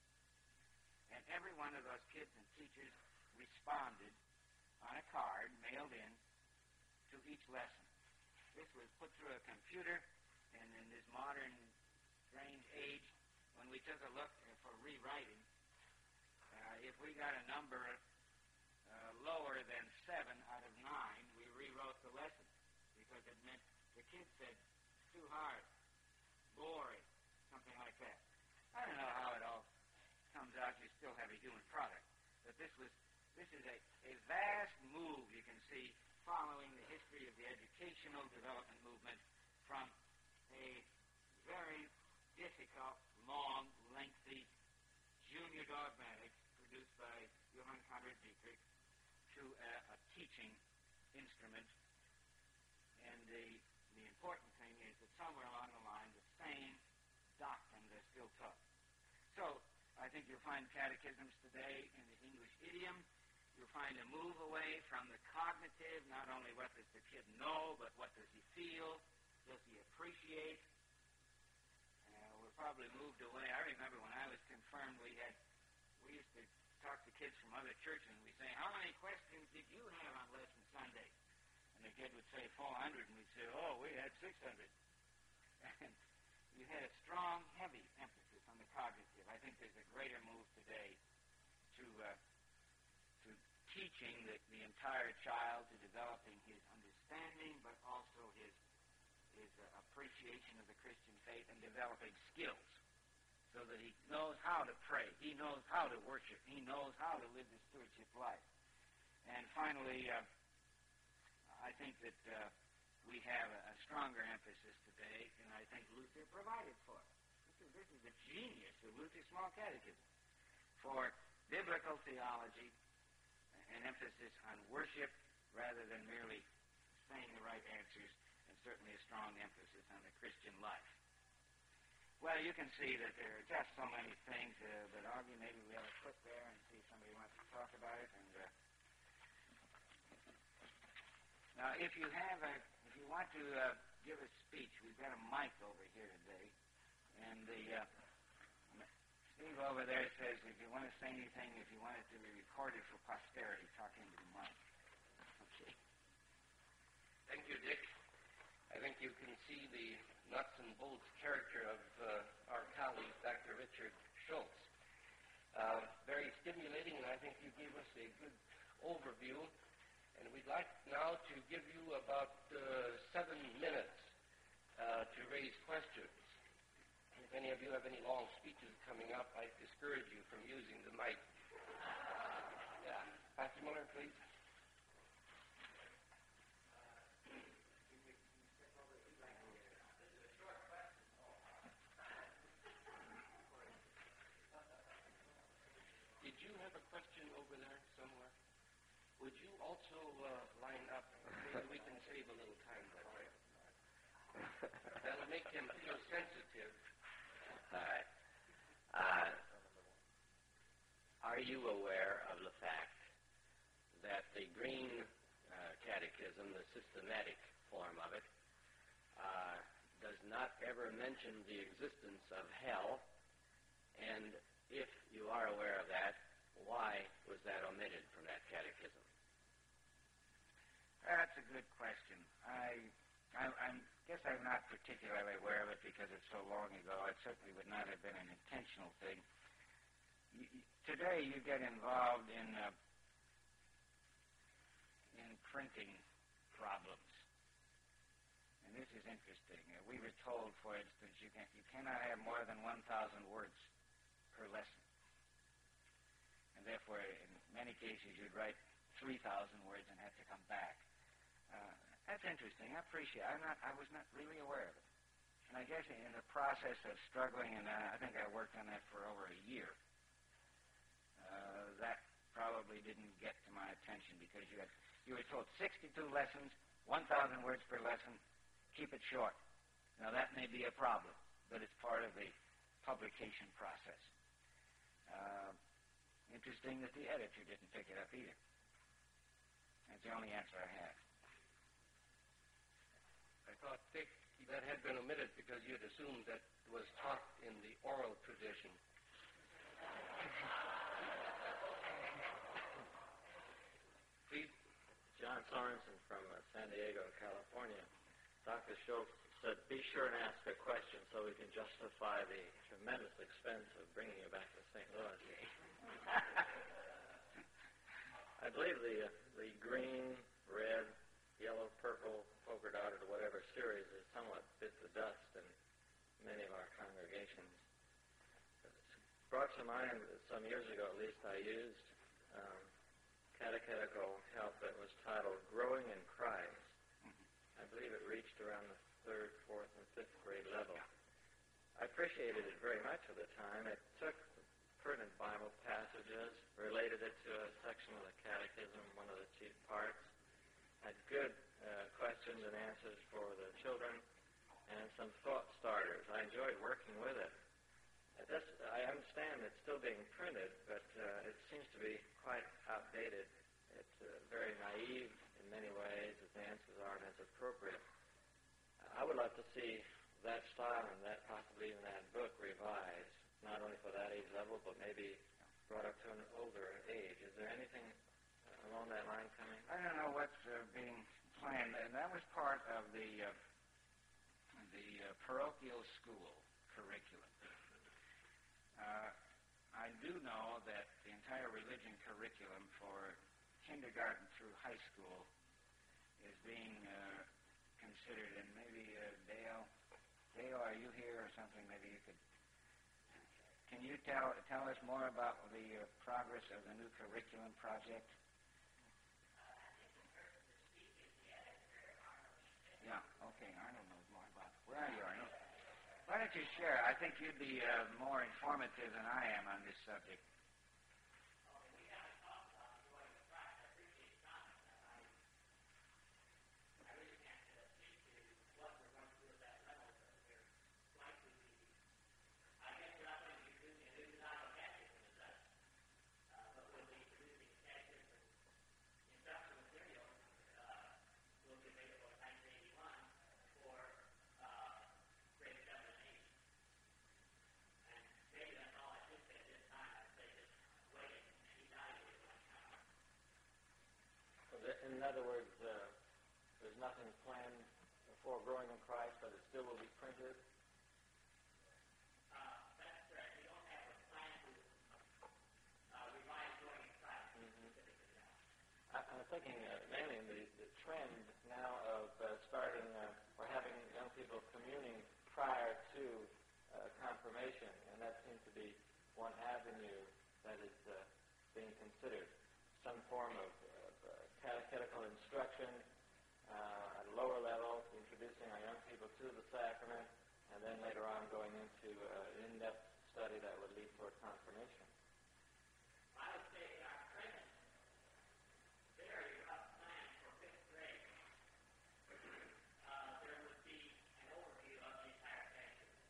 And every one of those kids and teachers responded on a card mailed in to each lesson. This was put through a computer, and in this modern, strange age, when we took a look uh, for rewriting, uh, if we got a number uh, lower than seven out of nine, we rewrote the lesson, because it meant the kids said, too hard, boring, something like that. I don't know how it all comes out. You still have a human product. But this was, this is a, a vast move, you can see, following the history of the educational development movement from a very difficult, long, lengthy junior dogmatics produced by Johann Conrad Dietrich to a, a teaching instrument. And the, the important thing is that somewhere along the line, the same doctrines are still taught. So, I think you'll find catechisms today in the English idiom. You'll find a move away from the cognitive, not only what does the kid know, but what does he feel, does he appreciate. Uh, we're probably moved away. I remember when I was confirmed, we had, we used to talk to kids from other churches, and we'd say, how many questions did you have on Lesson Sunday? And the kid would say four hundred, and we'd say, oh, we had six hundred. And you had a strong, heavy emphasis on the cognitive. I think there's a greater move today to uh, to teaching the, the entire child, to developing his understanding, but also his his uh, appreciation of the Christian faith, and developing skills so that he knows how to pray, he knows how to worship, he knows how to live the stewardship life. And finally, uh, I think that uh, we have a, a stronger emphasis today, and I think Luther provided for it. This is, this is the genius of Luther's Small Catechism. For biblical theology, an emphasis on worship rather than merely saying the right answers, and certainly a strong emphasis on the Christian life. Well, you can see that there are just so many things, uh, but Augie, maybe we have a clip there and see if somebody wants to talk about it. And uh, now, if you have a, if you want to uh, give a speech, we've got a mic over here today, and the uh, Steve over there says if you want to say anything, if you want it to be recorded for posterity, talk into the mic. Okay. Thank you, Dick. I think you can see the nuts and bolts character of uh, our colleague, Doctor Richard Schultz. Uh, very stimulating, and I think you gave us a good overview. And we'd like now to give you about uh, seven minutes uh, to raise questions. If any of you have any long speeches coming up, I discourage you from using the mic. Yeah. Pastor Muller, please. Did you have a question over there somewhere? Would you also uh, line up? Maybe we can save a little time that way. That'll make him feel sensitive. All right. main uh, catechism, the systematic form of it, uh, does not ever mention the existence of hell, and if you are aware of that, why was that omitted from that catechism? That's a good question. I, I I'm, guess I'm not particularly aware of it because it's so long ago. It certainly would not have been an intentional thing. You, today you get involved in uh, in printing problems. And this is interesting. Uh, we were told, for instance, you, can, you cannot have more than one thousand words per lesson. And therefore, in many cases, you'd write three thousand words and have to come back. Uh, that's interesting. I appreciate it. I'm not, I was not really aware of it. And I guess in the process of struggling, and uh, I think I worked on that for over a year, uh, that probably didn't get to my attention because you had, you were told sixty-two lessons, one thousand words per lesson, keep it short. Now, that may be a problem, but it's part of the publication process. Uh, interesting that the editor didn't pick it up either. That's the only answer I have. I thought, Dick, that had been omitted because you'd assumed that it was taught in the oral tradition. Please. John Sorensen from uh, San Diego, California. Doctor Schultz said, be sure and ask a question so we can justify the tremendous expense of bringing you back to Saint Louis. I believe the uh, the green, red, yellow, purple, polka dotted, or whatever series has somewhat bit the dust in many of our congregations. It's brought to mind that some years ago, at least, I used um, catechetical help that was titled Growing in Christ. I believe it reached around the third, fourth, and fifth grade level. I appreciated it very much at the time. It took pertinent Bible passages, related it to a section of the catechism, one of the chief parts, had good uh, questions and answers for the children, and some thought starters. I enjoyed working with it. At this, I understand it's still being printed, but uh, it seems to be quite outdated. It's uh, very naive in many ways, as the answers aren't as appropriate. I would love to see that style and that possibly even that book revised, not only for that age level, but maybe brought up to an older age. Is there anything along that line coming? I don't know what's uh, being planned, and that was part of the uh, the uh, parochial school curriculum. Uh, I do know that the entire religion curriculum for kindergarten through high school is being uh, considered, and maybe uh, Dale, Dale, are you here or something? Maybe you could. Can you tell tell us more about the uh, progress of the new curriculum project? Yeah, okay, Arnold knows more about it. Where are you, Arnold? Why don't you share? I think you'd be uh, more informative than I am on this subject. In other words, uh, there's nothing planned for Growing in Christ, but it still will be printed? Uh, that's correct. We don't have a plan to uh, revise Growing in Christ. Mm-hmm. I, I'm thinking uh, mainly in the, the trend now of uh, starting uh, or having young people communing prior to uh, confirmation, and that seems to be one avenue that is uh, being considered. Some form of catechetical instruction uh, at a lower level, introducing our young people to the sacrament, and then later on going into uh, in-depth study that would lead toward confirmation. I would say our present very rough plan for fifth grade, uh, there would be an overview of the entire catechism.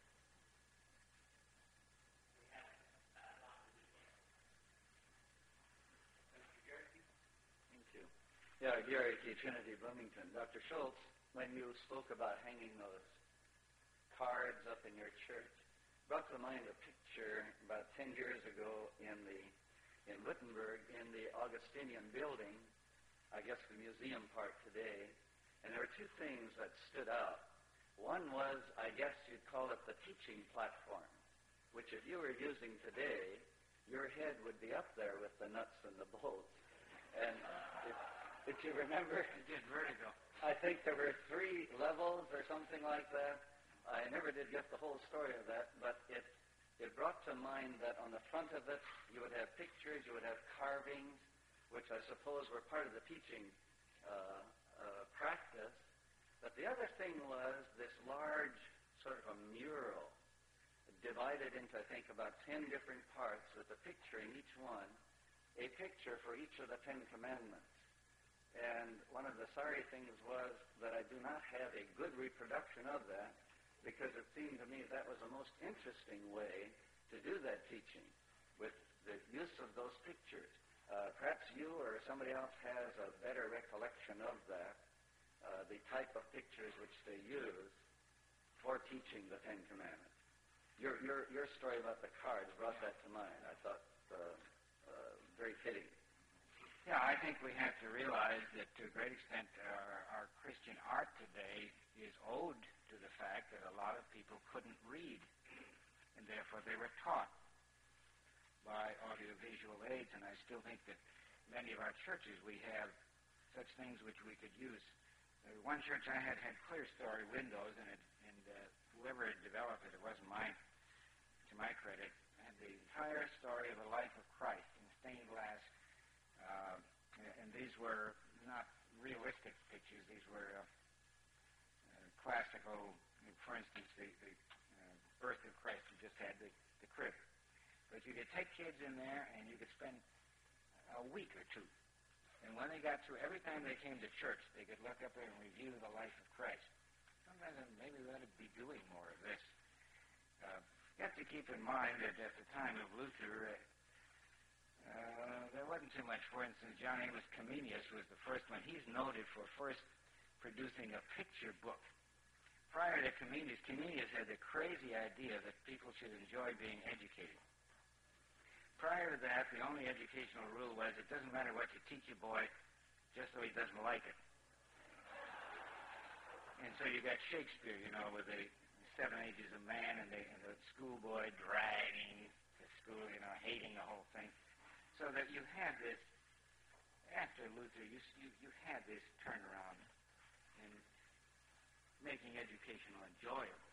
We haven't uh, gone to detail. Mister Garrity? Thank you. Yeah, Gary T. Trinity, Bloomington. Doctor Schultz, when you spoke about hanging those cards up in your church, brought to mind a picture about ten years ago in the in Wittenberg in the Augustinian building, I guess the museum part today, and there were two things that stood out. One was, I guess you'd call it the teaching platform, which if you were using today, your head would be up there with the nuts and the bolts. And if, if you remember, You get vertigo. I think there were three levels or something like that. I never did get the whole story of that, but it it brought to mind that on the front of it, you would have pictures, you would have carvings, which I suppose were part of the teaching uh, uh, practice. But the other thing was this large sort of a mural, divided into, I think, about ten different parts, with a picture in each one, a picture for each of the Ten Commandments. And one of the sorry things was that I do not have a good reproduction of that, because it seemed to me that was the most interesting way to do that teaching, with the use of those pictures. Uh, perhaps you or somebody else has a better recollection of that, uh, the type of pictures which they use for teaching the Ten Commandments. Your your your story about the cards brought that to mind. I thought uh, uh, very fitting. Yeah, I think we have to realize that to a great extent our, our Christian art today is owed to the fact that a lot of people couldn't read, and therefore they were taught by audiovisual aids. And I still think that many of our churches, we have such things which we could use. Uh, one church I had had clear story windows, and, it, and uh, whoever had developed it, it wasn't mine, to my credit, and the entire story of the life of Christ in stained glass. Uh, and these were not realistic pictures. These were uh, uh, classical. For instance, the, the uh, birth of Christ, you just had the, the crib. But you could take kids in there, and you could spend a week or two. And when they got through, every time they came to church, they could look up there and review the life of Christ. Sometimes maybe we ought to be doing more of this. Uh, you have to keep in mind that at the time of Luther, uh, Uh, there wasn't too much. For instance, John Amos Comenius was the first one. He's noted for first producing a picture book. Prior to Comenius, Comenius had the crazy idea that people should enjoy being educated. Prior to that, the only educational rule was it doesn't matter what you teach a boy, just so he doesn't like it. And so you got Shakespeare, you know, with the Seven Ages of Man and the, and the schoolboy dragging to school, you know, hating the whole thing. So that you had this, after Luther, you, you, you had this turnaround in making educational enjoyable.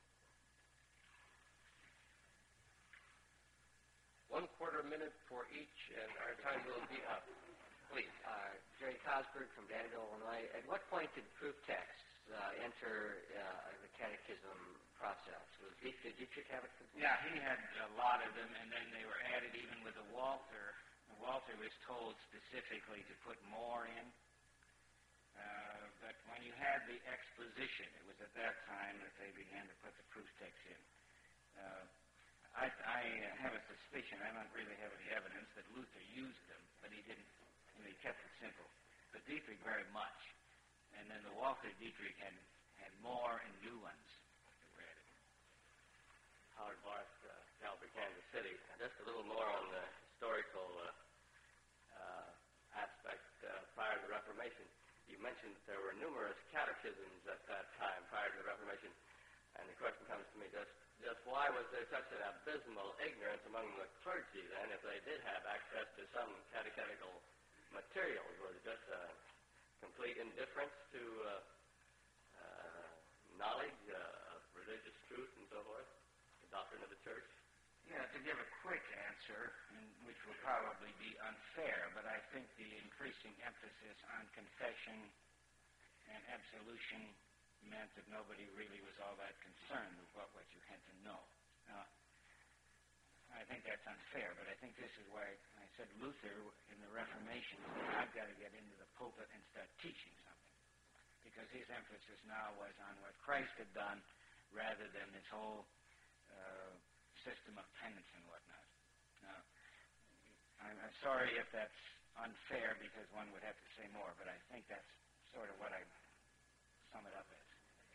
One quarter minute for each, and our time will be up. Please. Uh, Jerry Cosberg from Danville, Illinois. At what point did proof texts uh, enter uh, the catechism process? Was Dietrich, Dietrich have it? Yeah, he had a lot of them, and then they were added even with the Walther. Walter was told specifically to put more in, uh, but when you had the exposition, it was at that time that they began to put the proof text in. Uh, I, I have a suspicion, I don't really have any evidence, that Luther used them, but he didn't, you know, he kept it simple. But Dietrich very much. And then the Walter Dietrich had, had more and new ones that were added. Howard Barth, uh, Calvary, Kansas City. Just a little more on the historical uh, uh, aspect uh, prior to the Reformation. You mentioned that there were numerous catechisms at that time prior to the Reformation, and the question comes to me, just, just why was there such an abysmal ignorance among the clergy then if they did have access to some catechetical materials? Was it just a complete indifference to uh, uh, knowledge uh, of religious truth and so forth, the doctrine of the church? Yeah, to give a quick answer, and which will probably be unfair, but I think the increasing emphasis on confession and absolution meant that nobody really was all that concerned with what, what you had to know. Now, I think that's unfair, but I think this is why I said Luther in the Reformation said, I've got to get into the pulpit and start teaching something, because his emphasis now was on what Christ had done rather than this whole uh, system of penance and whatnot. Now, I'm, I'm sorry if that's unfair because one would have to say more, but I think that's sort of what I sum it up as.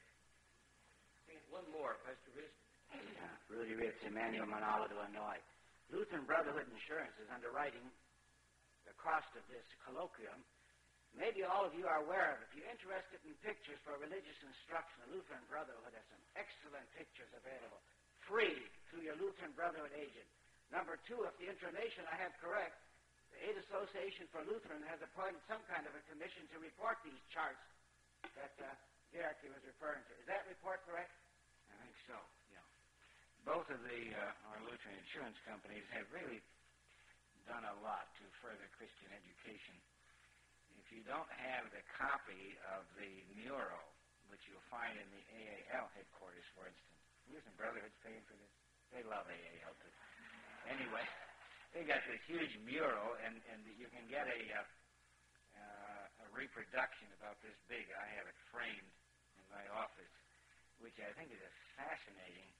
One more, Pastor Reese. Uh, Rudy Ritz, Emmanuel, Monolith, Illinois. Lutheran Brotherhood Insurance is underwriting the cost of this colloquium. Maybe all of you are aware of it. If you're interested in pictures for religious instruction, the Lutheran Brotherhood has some excellent pictures available, free through your Lutheran Brotherhood agent. Number two, if the information I have correct, the Aid Association for Lutheran has appointed some kind of a commission to report these charts that uh, Geraghty was referring to. Is that report correct? I think so, yeah. Both of the uh, our Lutheran insurance companies have really done a lot to further Christian education. If you don't have the copy of the mural, which you'll find in the A A L headquarters, for instance, Lutheran Brotherhood's paying for this. They love A A L too. Anyway, they got this huge mural, and, and you can get a, uh, uh, a reproduction about this big. I have it framed in my office, which I think is a fascinating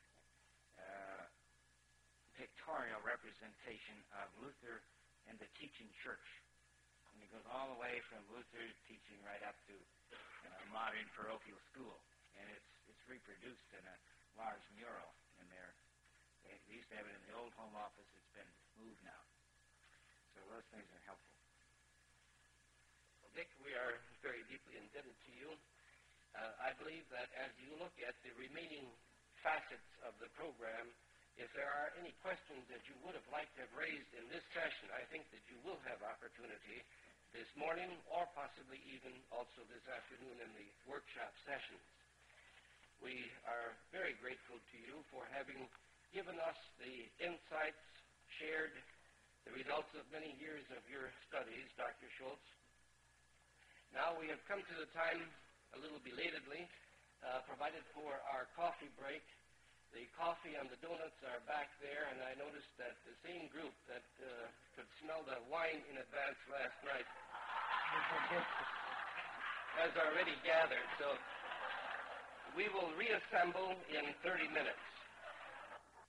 uh, pictorial representation of Luther and the teaching church. And it goes all the way from Luther's teaching right up to uh, modern parochial school. And it's it's reproduced in a large mural in there. They, they used to have it in the old home office. It's been moved now. So those things are helpful. Well, Dick, we are very deeply indebted to you. Uh, I believe that as you look at the remaining facets of the program, if there are any questions that you would have liked to have raised in this session, I think that you will have opportunity this morning or possibly even also this afternoon in the workshop sessions. We are very grateful to you for having given us the insights, shared the results of many years of your studies, Doctor Schultz. Now we have come to the time, a little belatedly, uh, provided for our coffee break. The coffee and the donuts are back there, and I noticed that the same group that uh, could smell the wine in advance last night has already gathered. So we will reassemble in thirty minutes.